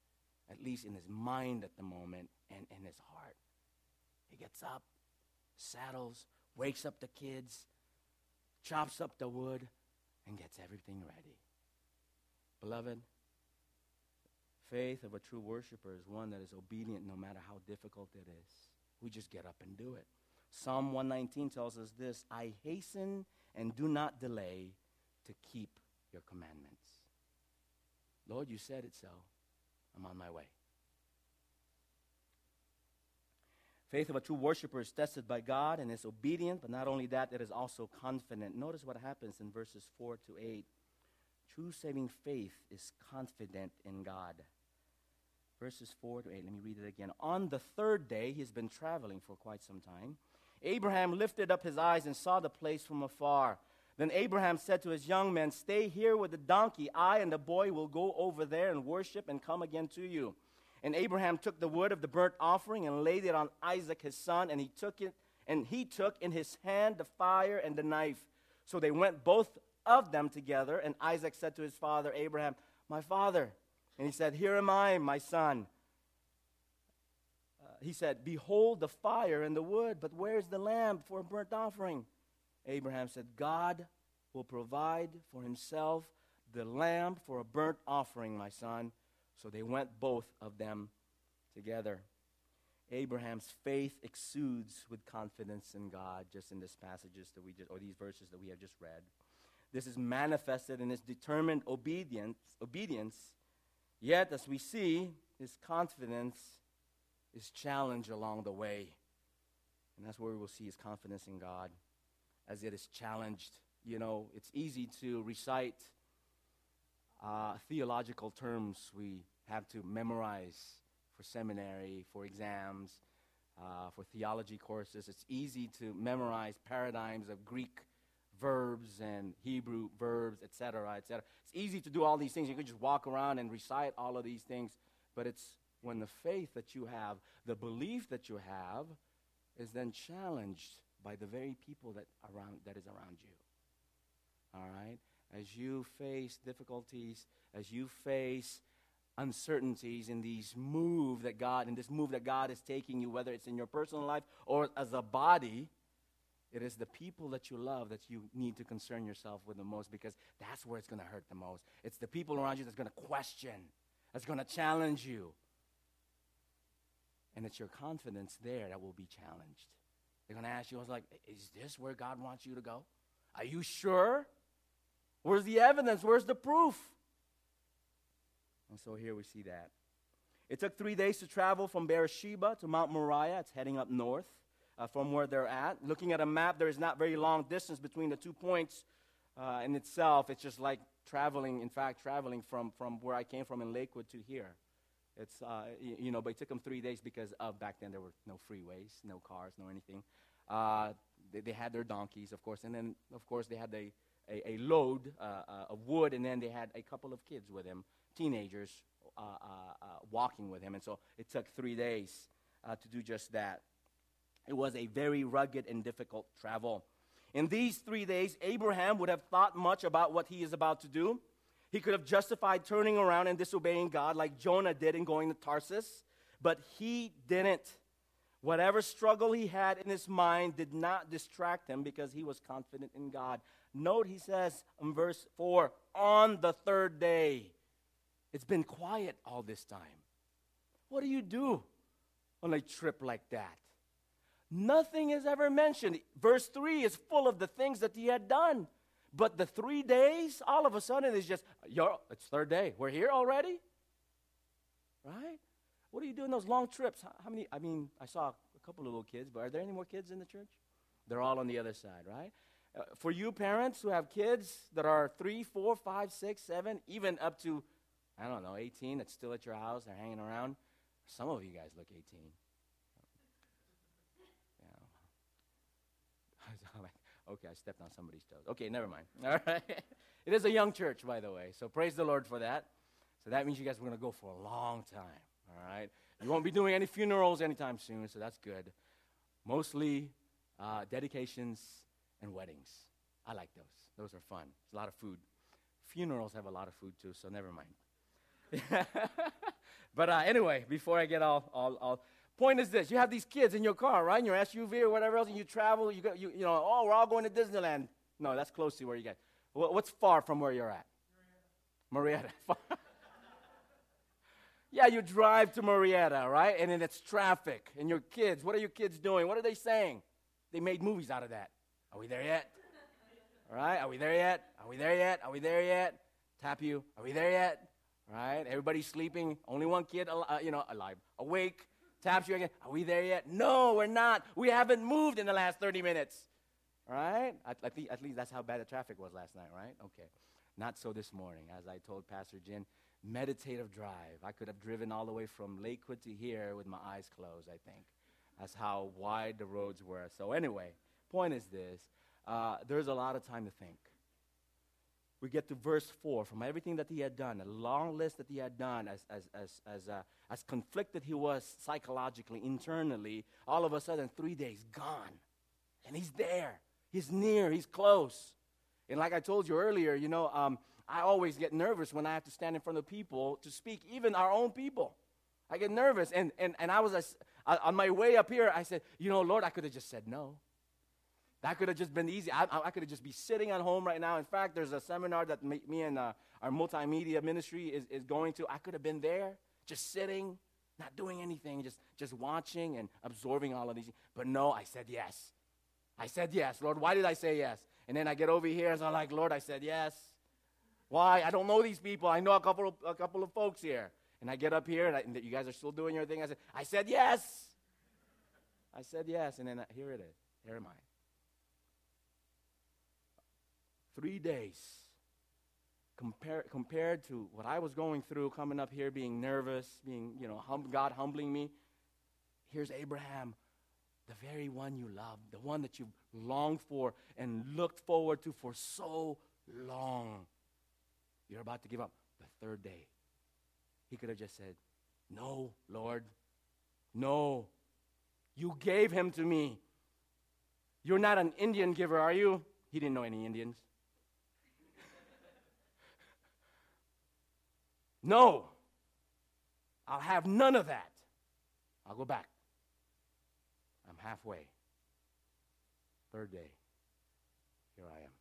at least in his mind at the moment and in his heart. He gets up, saddles, wakes up the kids, chops up the wood, and gets everything ready. Beloved, faith of a true worshiper is one that is obedient no matter how difficult it is. We just get up and do it. Psalm one nineteen tells us this, I hasten and do not delay to keep your commandments. Lord, you said it so. I'm on my way. Faith of a true worshiper is tested by God and is obedient, but not only that, it is also confident. Notice what happens in verses four to eight. True saving faith is confident in God. Verses four to eight, let me read it again. On the third day, he has been traveling for quite some time. Abraham lifted up his eyes and saw the place from afar. Then Abraham said to his young men, stay here with the donkey. I and the boy will go over there and worship and come again to you. And Abraham took the wood of the burnt offering and laid it on Isaac his son, and he took it, and he took in his hand the fire and the knife. So they went both of them together, and Isaac said to his father Abraham, my father. And he said, here am I, my son. Uh, he said, behold the fire and the wood, but where is the lamb for a burnt offering? Abraham said, God will provide for himself the lamb for a burnt offering, my son. So they went both of them together. Abraham's faith exudes with confidence in God, just in these passages that we just, or these verses that we have just read. This is manifested in his determined obedience, obedience. Yet, as we see, his confidence is challenged along the way. And that's where we will see his confidence in God, as it is challenged. You know, it's easy to recite uh, theological terms we have to memorize for seminary, for exams, uh, for theology courses. It's easy to memorize paradigms of Greek verbs and Hebrew verbs, et cetera, et cetera. It's easy to do all these things. You could just walk around and recite all of these things. But it's when the faith that you have, the belief that you have, is then challenged by the very people that around that is around you. All right? As you face difficulties, as you face uncertainties in these move that God, in this move that God is taking you, whether it's in your personal life or as a body, it is the people that you love that you need to concern yourself with the most, because that's where it's going to hurt the most. It's the people around you that's going to question, that's going to challenge you. And it's your confidence there that will be challenged. They're going to ask you, I was like, is this where God wants you to go? Are you sure? Where's the evidence? Where's the proof? And so here we see that. It took three days to travel from Beersheba to Mount Moriah. It's heading up north uh, from where they're at. Looking at a map, there is not very long distance between the two points uh, in itself. It's just like traveling, in fact, traveling from, from where I came from in Lakewood to here. It's, uh, you, you know, but it took them three days because of back then there were no freeways, no cars, no anything. Uh, they, they had their donkeys, of course, and then, of course, they had a, a, a load uh, uh, of wood, and then they had a couple of kids with them, teenagers, uh, uh, uh, walking with him. And so it took three days uh, to do just that. It was a very rugged and difficult travel. In these three days, Abraham would have thought much about what he is about to do. He could have justified turning around and disobeying God like Jonah did in going to Tarsus, but he didn't. Whatever struggle he had in his mind did not distract him because he was confident in God. Note he says in verse four, on the third day. It's been quiet all this time. What do you do on a trip like that? Nothing is ever mentioned. Verse three is full of the things that he had done. But the three days, all of a sudden, it's just, Yo, it's third day. We're here already? Right? What do you do in those long trips? How, how many, I mean, I saw a couple of little kids, but are there any more kids in the church? They're all on the other side, right? Uh, for you parents who have kids that are three, four, five, six, seven, even up to, I don't know, eighteen, that's still at your house, they're hanging around. Some of you guys look eighteen. Yeah. Okay, I stepped on somebody's toes. Okay, never mind. All right. It is a young church, by the way, so praise the Lord for that. So that means you guys are going to go for a long time, all right? You won't be doing any funerals anytime soon, so that's good. Mostly uh, dedications and weddings. I like those. Those are fun. It's a lot of food. Funerals have a lot of food, too, so never mind. But uh, anyway, before I get all, all, all, point is this: you have these kids in your car, right? In your S U V or whatever else, and you travel. You go, you, you know, oh, we're all going to Disneyland. No, that's close to where you guys. What's far from where you're at? Marietta. Yeah, you drive to Marietta, right? And then it's traffic. And your kids, what are your kids doing? What are they saying? They made movies out of that. Are we there yet? All right, are we there yet? Are we there yet? Are we there yet? Tap you. Are we there yet? All right, everybody's sleeping. Only one kid, al- uh, you know, alive, awake. Taps you again. Are we there yet? No, we're not. We haven't moved in the last thirty minutes. All right? At, at, least, at least that's how bad the traffic was last night, right? Okay. Not so this morning. As I told Pastor Jin, meditative drive. I could have driven all the way from Lakewood to here with my eyes closed, I think. That's how wide the roads were. So anyway, point is this. Uh, there's a lot of time to think. We get to verse four. From everything that he had done, a long list that he had done, as as as as uh, as conflicted he was psychologically, internally, all of a sudden, three days gone, and he's there. He's near. He's close. And like I told you earlier, you know, um, I always get nervous when I have to stand in front of people to speak, even our own people. I get nervous, and and and I was uh, on my way up here. I said, you know, Lord, I could have just said no. That could have just been easy. I, I could have just be sitting at home right now. In fact, there's a seminar that me, me and uh, our multimedia ministry is, is going to. I could have been there, just sitting, not doing anything, just, just watching and absorbing all of these. But no, I said yes. I said yes. Lord, why did I say yes? And then I get over here, and I'm like, Lord, I said yes. Why? I don't know these people. I know a couple of, a couple of folks here. And I get up here, and, I, and you guys are still doing your thing. I said, I said yes. I said yes, and then uh, here it is. Here am I. Three days compare, compared to what I was going through, coming up here, being nervous, being, you know, hum, God humbling me. Here's Abraham, the very one you love, the one that you've longed for and looked forward to for so long. You're about to give up the third day. He could have just said, no, Lord, no. You gave him to me. You're not an Indian giver, are you? He didn't know any Indians. No, I'll have none of that. I'll go back. I'm halfway. Third day, here I am.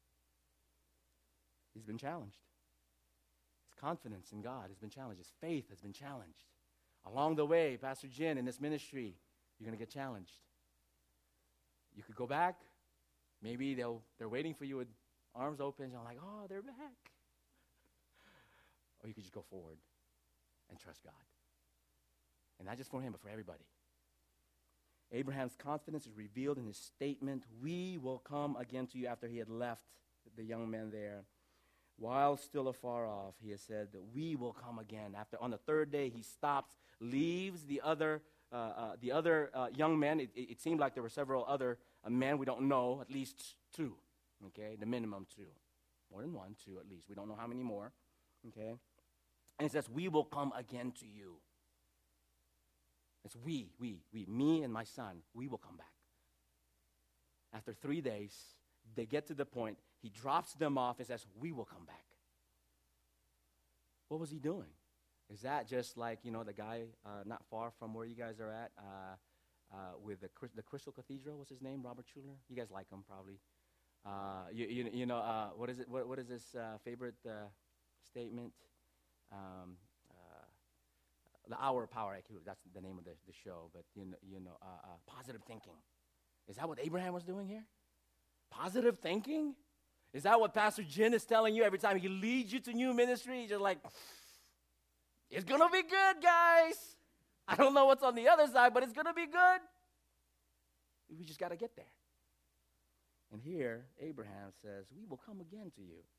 He's been challenged. His confidence in God has been challenged. His faith has been challenged. Along the way, Pastor Jin, in this ministry, you're going to get challenged. You could go back. Maybe they'll, they're waiting for you with arms open. You're like, oh, they're back. Or you could just go forward and trust God. And not just for him, but for everybody. Abraham's confidence is revealed in his statement, we will come again to you, after he had left the young man there. While still afar off, he has said that we will come again. After on the third day, he stops, leaves the other uh, uh, the other uh, young men. It, it, it seemed like there were several other uh, men. We don't know, at least two, okay, the minimum two. More than one, two at least. We don't know how many more. Okay? And it says, we will come again to you. It's we, we, we, me and my son, we will come back. After three days, they get to the point, he drops them off and says, we will come back. What was he doing? Is that just like, you know, the guy uh, not far from where you guys are at uh, uh, with the, the Crystal Cathedral? What's his name? Robert Schuller? You guys like him probably. Uh, you, you, you know, uh, what is it? What, what is this uh, favorite uh, statement? Um, uh, the Hour of Power I Q. That's the name of the, the show. But you know, you know, uh, uh, positive thinking. Is that what Abraham was doing here? Positive thinking? Is that what Pastor Jin is telling you every time he leads you to new ministry? He's just like, it's gonna be good, guys. I don't know what's on the other side, but it's gonna be good. We just got to get there. And here, Abraham says, we will come again to you.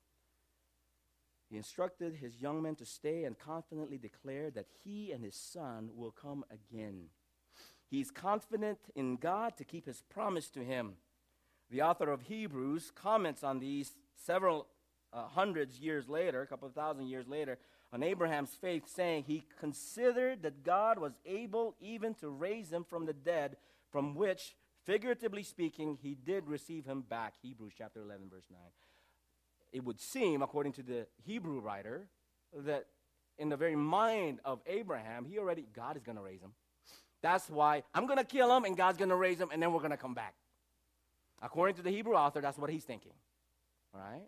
He instructed his young men to stay and confidently declared that he and his son will come again. He's confident in God to keep his promise to him. The author of Hebrews comments on these several uh, hundreds years later, a couple of thousand years later, on Abraham's faith, saying he considered that God was able even to raise him from the dead, from which, figuratively speaking, he did receive him back. Hebrews chapter eleven, verse nine. It would seem, according to the Hebrew writer, that in the very mind of Abraham, he already, God is going to raise him. That's why I'm going to kill him, and God's going to raise him, and then we're going to come back. According to the Hebrew author, that's what he's thinking. All right?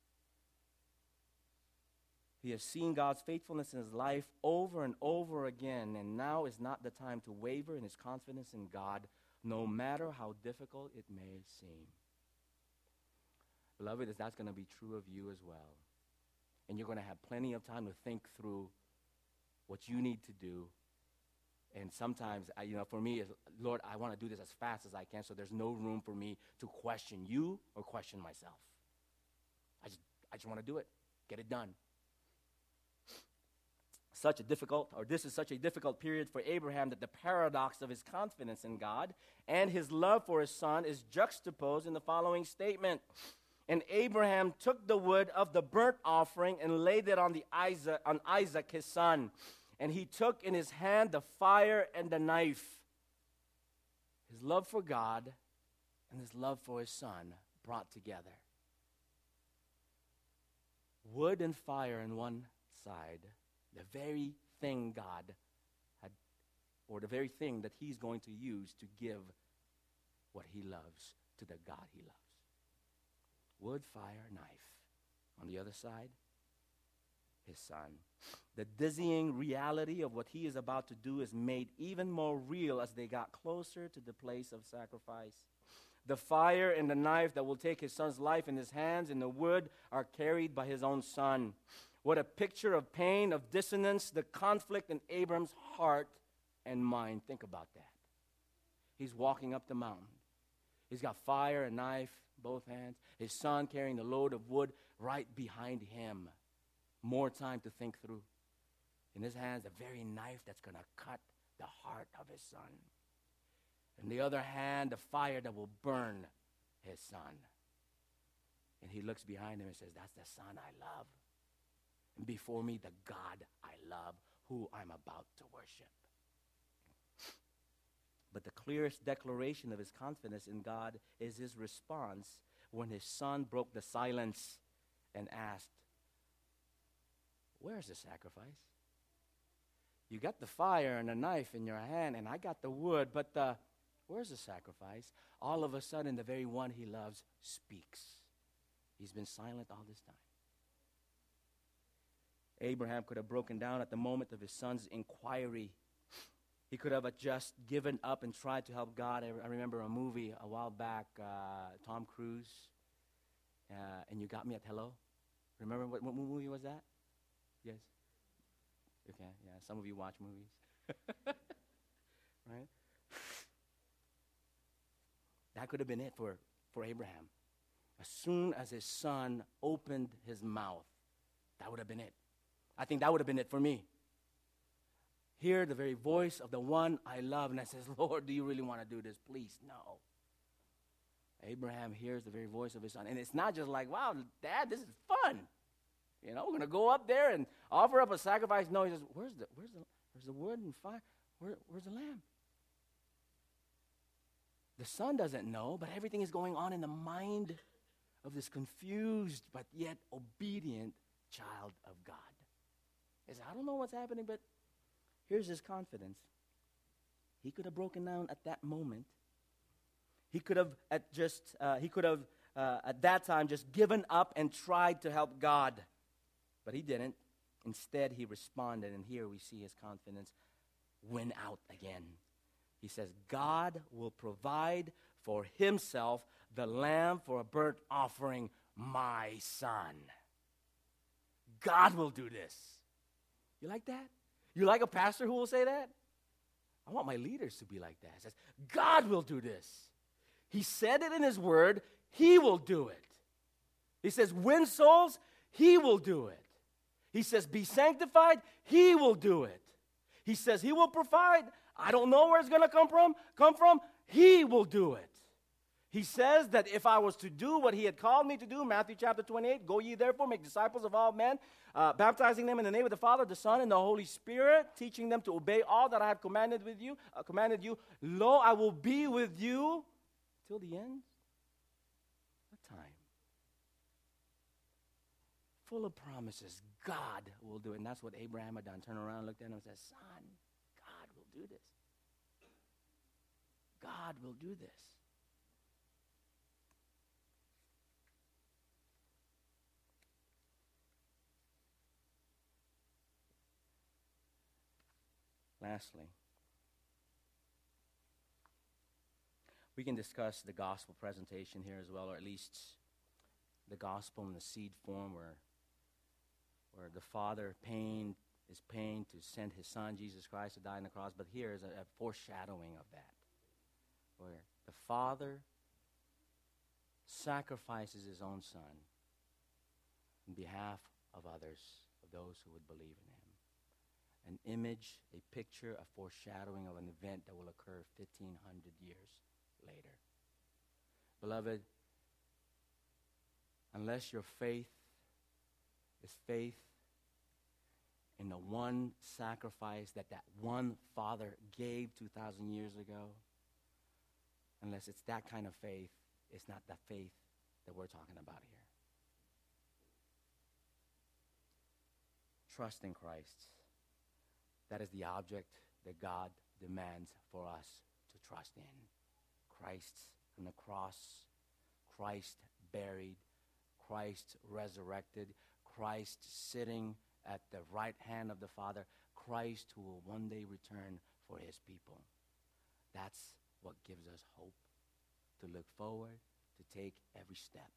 He has seen God's faithfulness in his life over and over again, and now is not the time to waver in his confidence in God, no matter how difficult it may seem. Beloved, that's going to be true of you as well. And you're going to have plenty of time to think through what you need to do. And sometimes, I, you know, for me, is Lord, I want to do this as fast as I can, so there's no room for me to question you or question myself. I just, I just want to do it, get it done. Such a difficult, or this is such a difficult period for Abraham that the paradox of his confidence in God and his love for his son is juxtaposed in the following statement. And Abraham took the wood of the burnt offering and laid it on, the Isaac, on Isaac his son. And he took in his hand the fire and the knife. His love for God and his love for his son brought together. Wood and fire on one side, the very thing God had, or the very thing that he's going to use to give what he loves to the God he loves. Wood, fire, knife. On the other side, his son. The dizzying reality of what he is about to do is made even more real as they got closer to the place of sacrifice. The fire and the knife that will take his son's life in his hands and the wood are carried by his own son. What a picture of pain, of dissonance, the conflict in Abram's heart and mind. Think about that. He's walking up the mountain. He's got fire and knife, both hands. His son carrying the load of wood right behind him. More time to think through. In his hands, the very knife that's going to cut the heart of his son. In the other hand, the fire that will burn his son. And he looks behind him and says, that's the son I love. And before me, the God I love, who I'm about to worship. But the clearest declaration of his confidence in God is his response when his son broke the silence and asked, where's the sacrifice? You got the fire and the knife in your hand, and I got the wood, but uh, where's the sacrifice? All of a sudden, the very one he loves speaks. He's been silent all this time. Abraham could have broken down at the moment of his son's inquiry. He could have just given up and tried to help God. I, I remember a movie a while back, uh, Tom Cruise, uh, and You Got Me at Hello. Remember what, what movie was that? Yes? Okay, yeah, some of you watch movies. Right? That could have been it for, for Abraham. As soon as his son opened his mouth, that would have been it. I think that would have been it for me. Hear the very voice of the one I love, and I says, Lord, do you really want to do this? Please, no. Abraham hears the very voice of his son. And it's not just like, wow, Dad, this is fun. You know, we're going to go up there and offer up a sacrifice. No, he says, where's the, where's the, where's the wood and fire? Where, where's the lamb? The son doesn't know, but everything is going on in the mind of this confused but yet obedient child of God. He says, I don't know what's happening, but here's his confidence. He could have broken down at that moment. He could have at just uh, he could have uh, at that time just given up and tried to help God, but he didn't. Instead, he responded, and here we see his confidence win out again. He says, God will provide for himself the lamb for a burnt offering, my son. God will do this. You like that? You like a pastor who will say that? I want my leaders to be like that. He says, God will do this. He said it in his word. He will do it. He says, win souls. He will do it. He says, be sanctified. He will do it. He says, he will provide. I don't know where it's going to come from. Come from. He will do it. He says that if I was to do what he had called me to do, Matthew chapter twenty-eight, go ye therefore, make disciples of all men, uh, baptizing them in the name of the Father, the Son, and the Holy Spirit, teaching them to obey all that I have commanded with you, uh, commanded you. Lo, I will be with you till the end of time. full of promises. God will do it. And that's what Abraham had done. Turned around, looked at him, and said, son, God will do this. God will do this. Lastly, we can discuss the gospel presentation here as well, or at least the gospel in the seed form, where, where the Father pain is paying to send his Son, Jesus Christ, to die on the cross. But here is a, a foreshadowing of that, where the Father sacrifices his own Son in behalf of others, of those who would believe in him. An image, a picture, a foreshadowing of an event that will occur fifteen hundred years later. Beloved, unless your faith is faith in the one sacrifice that that one Father gave two thousand years ago, unless it's that kind of faith, it's not the faith that we're talking about here. Trust in Christ. That is the object that God demands for us to trust in. Christ on the cross, Christ buried, Christ resurrected, Christ sitting at the right hand of the Father, Christ who will one day return for his people. That's what gives us hope to look forward, to take every step.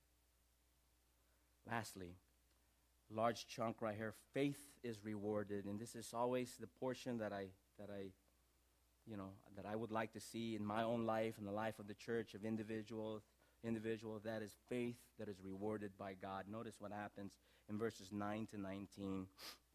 Lastly, large chunk right here, faith is rewarded, and this is always the portion that I that I you know that I would like to see in my own life and the life of the church, of individuals individual that is faith that is rewarded by God. Notice what happens in verses nine to nineteen.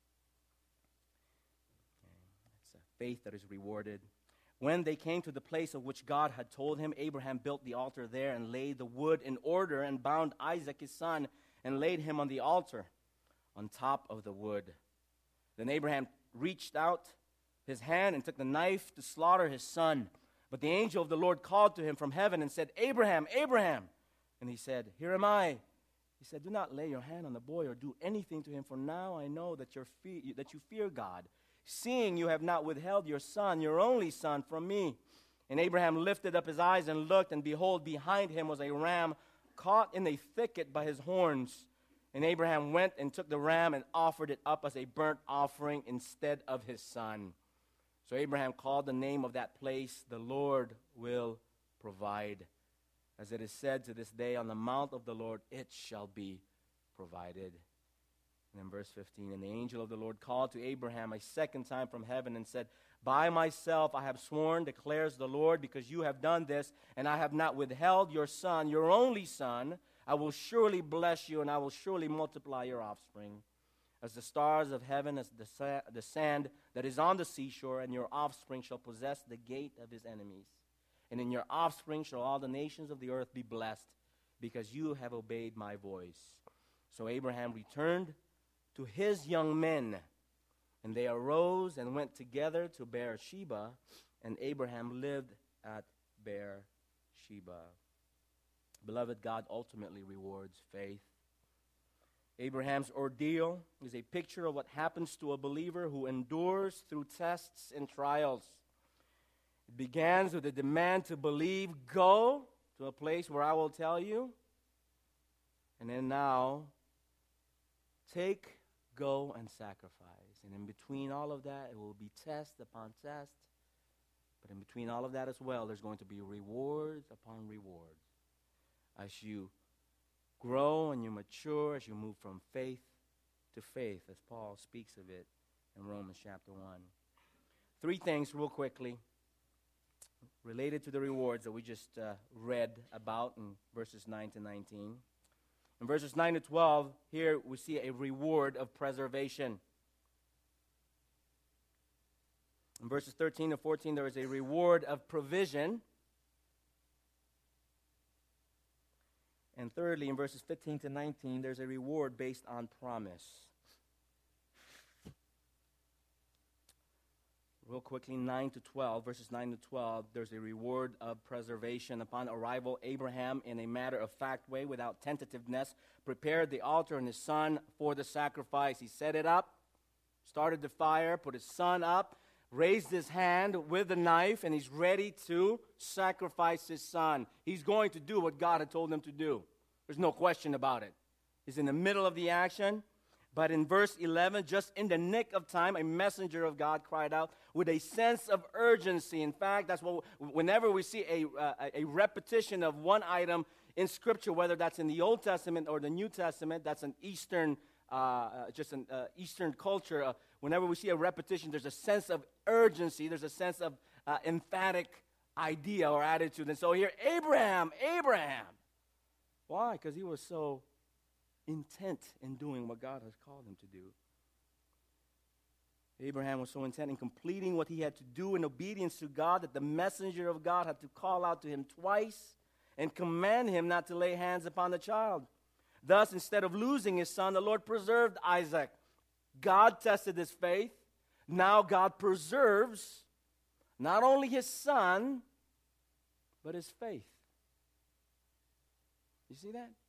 Okay. It's a faith that is rewarded. When they came to the place of which God had told him, Abraham built the altar there and laid the wood in order and bound Isaac his son and laid him on the altar on top of the wood. Then Abraham reached out his hand and took the knife to slaughter his son. But the angel of the Lord called to him from heaven and said, Abraham, Abraham. And he said, Here am I. He said, Do not lay your hand on the boy or do anything to him, for now I know that, you're fe- that you fear God, seeing you have not withheld your son, your only son, from me. And Abraham lifted up his eyes and looked, and behold, behind him was a ram caught in a thicket by his horns. And Abraham went and took the ram and offered it up as a burnt offering instead of his son. So Abraham called the name of that place, The Lord Will Provide. As it is said to this day, on the mount of the Lord it shall be provided. And in verse fifteen, and the angel of the Lord called to Abraham a second time from heaven and said, By myself I have sworn, declares the Lord, because you have done this, and I have not withheld your son, your only son. I will surely bless you, and I will surely multiply your offspring as the stars of heaven, as the, sa- the sand that is on the seashore, and your offspring shall possess the gate of his enemies. And in your offspring shall all the nations of the earth be blessed, because you have obeyed my voice. So Abraham returned to his young men, and they arose and went together to Beersheba, and Abraham lived at Beersheba. Beloved, God ultimately rewards faith. Abraham's ordeal is a picture of what happens to a believer who endures through tests and trials. It begins with a demand to believe, go to a place where I will tell you. And then now, take, go, and sacrifice. And in between all of that, it will be test upon test. But in between all of that as well, there's going to be rewards upon rewards. As you grow and you mature, as you move from faith to faith, as Paul speaks of it in Romans chapter one. Three things real quickly related to the rewards that we just uh, read about in verses nine to nineteen. In verses nine to twelve, here we see a reward of preservation. In verses thirteen to fourteen, there is a reward of provision. And thirdly, in verses fifteen to nineteen, there's a reward based on promise. real quickly, nine to twelve, verses nine to twelve, there's a reward of preservation. Upon arrival, Abraham, in a matter-of-fact way, without tentativeness, prepared the altar and his son for the sacrifice. He set it up, started the fire, put his son up, raised his hand with the knife, and he's ready to sacrifice his son. He's going to do what God had told him to do. There's no question about it. He's in the middle of the action. But in verse eleven, just in the nick of time, a messenger of God cried out with a sense of urgency. In fact, that's what, whenever we see a, uh, a repetition of one item in Scripture, whether that's in the Old Testament or the New Testament, that's an Eastern, uh, uh, just an uh, Eastern culture. Uh, whenever we see a repetition, there's a sense of urgency. There's a sense of uh, emphatic idea or attitude. And so here, Abraham, Abraham. Why? Because he was so intent in doing what God has called him to do. Abraham was so intent in completing what he had to do in obedience to God that the messenger of God had to call out to him twice and command him not to lay hands upon the child. Thus, instead of losing his son, the Lord preserved Isaac. God tested his faith. Now God preserves not only his son, but his faith. You see that?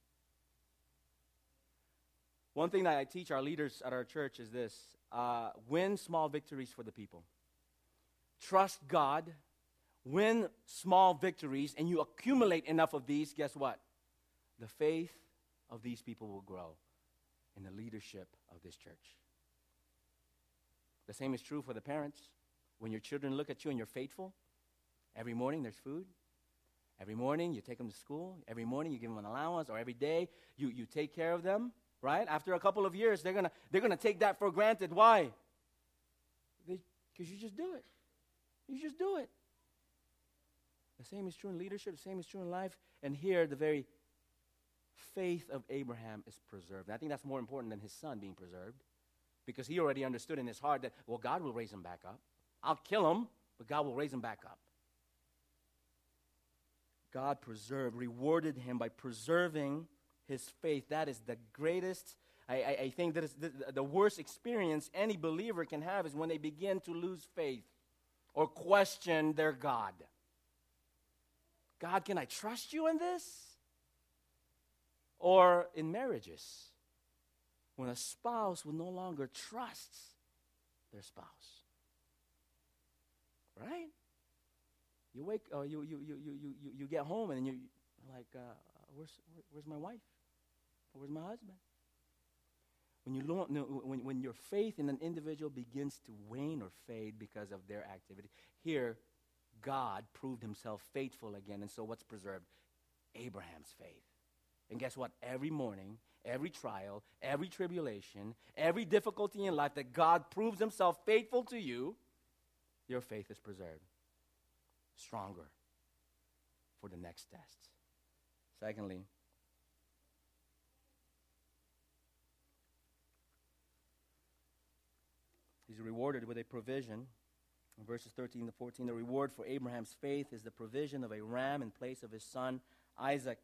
One thing that I teach our leaders at our church is this. Uh, win small victories for the people. Trust God. Win small victories, and you accumulate enough of these, guess what? The faith of these people will grow in the leadership of this church. The same is true for the parents. When your children look at you and you're faithful, every morning there's food. Every morning you take them to school. Every morning you give them an allowance, or every day you, you take care of them. Right? After a couple of years, they're gonna they're gonna take that for granted. Why? Because you just do it. You just do it. The same is true in leadership. The same is true in life. And here, the very faith of Abraham is preserved. And I think that's more important than his son being preserved, because he already understood in his heart that, well, God will raise him back up. I'll kill him, but God will raise him back up. God preserved, rewarded him by preserving his faith. That is the greatest, I, I, I think that is the, the worst experience any believer can have is when they begin to lose faith or question their God. God, can I trust you in this? Or in marriages, when a spouse will no longer trust their spouse. Right? You wake, uh, you, you, you, you, you, you get home and you're like, uh, where's, where, where's my wife? Where's my husband? When you lo- no, when, when your faith in an individual begins to wane or fade because of their activity, here, God proved himself faithful again. And so what's preserved? Abraham's faith. And guess what? Every morning, every trial, every tribulation, every difficulty in life that God proves himself faithful to you, your faith is preserved. Stronger for the next test. Secondly, he's rewarded with a provision. In verses thirteen to fourteen, the reward for Abraham's faith is the provision of a ram in place of his son Isaac.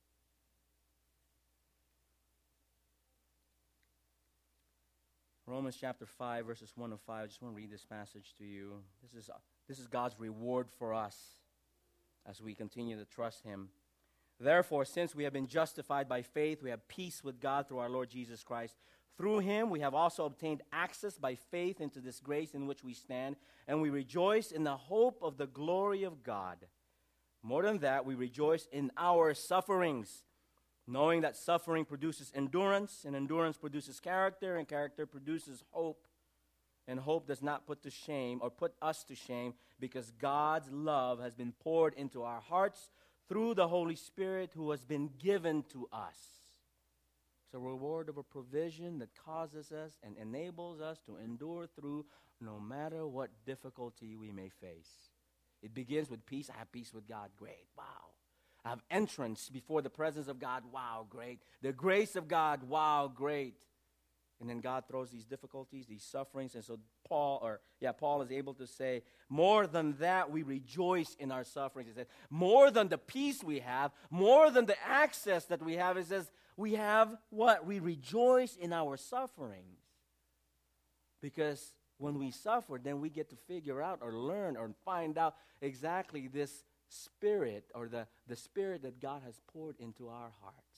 Romans chapter five, verses one to five. I just want to read this passage to you. This is, uh, this is God's reward for us as we continue to trust him. Therefore, since we have been justified by faith, we have peace with God through our Lord Jesus Christ. Through him, we have also obtained access by faith into this grace in which we stand, and we rejoice in the hope of the glory of God. More than that, we rejoice in our sufferings, knowing that suffering produces endurance, and endurance produces character, and character produces hope. And hope does not put to shame or put us to shame, because God's love has been poured into our hearts through the Holy Spirit who has been given to us. It's a reward of a provision that causes us and enables us to endure through no matter what difficulty we may face. It begins with peace. I have peace with God. Great. Wow. I have entrance before the presence of God. Wow, great. The grace of God. Wow, great. And then God throws these difficulties, these sufferings. And so Paul, or yeah, Paul is able to say, more than that, we rejoice in our sufferings. He says, more than the peace we have, more than the access that we have, he says, we have what? We rejoice in our sufferings. Because when we suffer, then we get to figure out or learn or find out exactly this spirit or the, the spirit that God has poured into our hearts.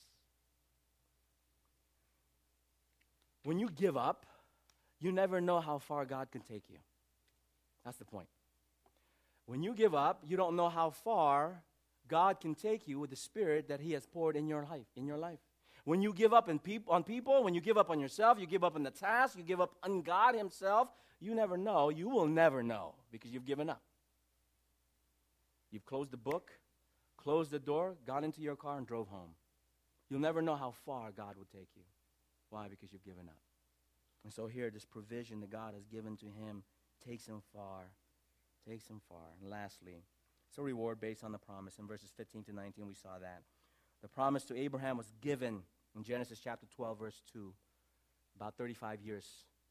When you give up, you never know how far God can take you. That's the point. When you give up, you don't know how far God can take you with the spirit that he has poured in your life, in your life. When you give up in peop- on people, when you give up on yourself, you give up on the task, you give up on God himself, you never know. You will never know because you've given up. You've closed the book, closed the door, got into your car, and drove home. You'll never know how far God will take you. Why? Because you've given up. And so here, this provision that God has given to him takes him far, takes him far. And lastly, it's a reward based on the promise. In verses fifteen to nineteen, we saw that. The promise to Abraham was given in Genesis chapter twelve, verse two, about thirty-five years,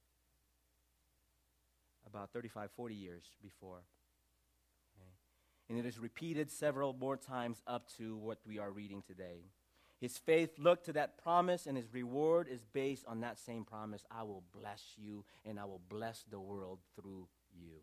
about thirty-five, forty years before. Okay. And it is repeated several more times up to what we are reading today. His faith looked to that promise, and his reward is based on that same promise. I will bless you, and I will bless the world through you.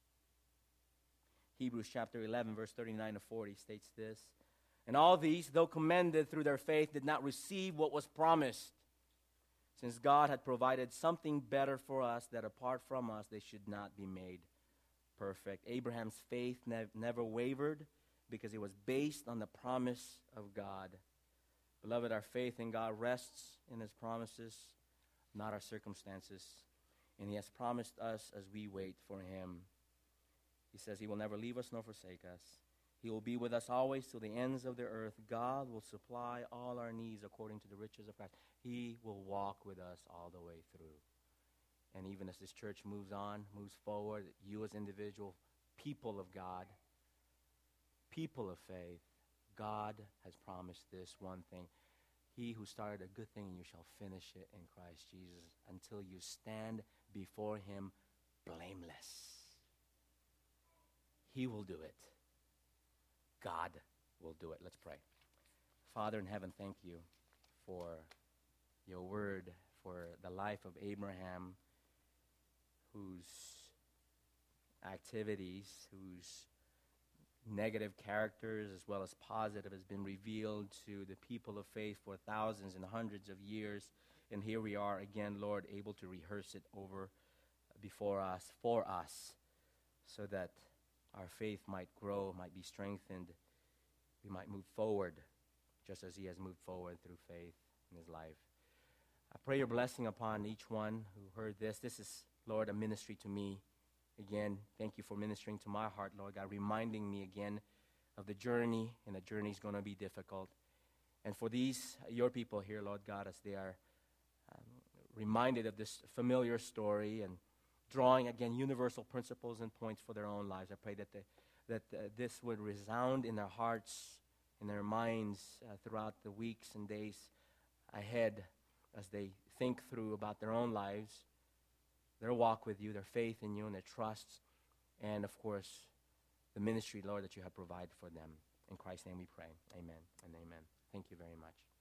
Hebrews chapter eleven, verse thirty-nine to forty states this. And all these, though commended through their faith, did not receive what was promised, since God had provided something better for us, that apart from us they should not be made perfect. Abraham's faith ne- never wavered because it was based on the promise of God. Beloved, our faith in God rests in his promises, not our circumstances. And he has promised us as we wait for him. He says he will never leave us nor forsake us. He will be with us always to the ends of the earth. God will supply all our needs according to the riches of Christ. He will walk with us all the way through. And even as this church moves on, moves forward, you as individual people of God, people of faith, God has promised this one thing. He who started a good thing, you shall finish it in Christ Jesus until you stand before him blameless. He will do it. God will do it. Let's pray. Father in heaven, thank you for your word, for the life of Abraham, whose activities, whose negative characters as well as positive has been revealed to the people of faith for thousands and hundreds of years. And here we are again, Lord, able to rehearse it over before us, for us, so that our faith might grow, might be strengthened. We might move forward just as he has moved forward through faith in his life. I pray your blessing upon each one who heard this. This is, Lord, a ministry to me. Again, thank you for ministering to my heart, Lord God, reminding me again of the journey, and the journey is going to be difficult. And for these, your people here, Lord God, as they are um, reminded of this familiar story and drawing, again, universal principles and points for their own lives, I pray that, the, that uh, this would resound in their hearts, in their minds uh, throughout the weeks and days ahead as they think through about their own lives, their walk with you, their faith in you, and their trust, and, of course, the ministry, Lord, that you have provided for them. In Christ's name we pray. Amen and amen. Thank you very much.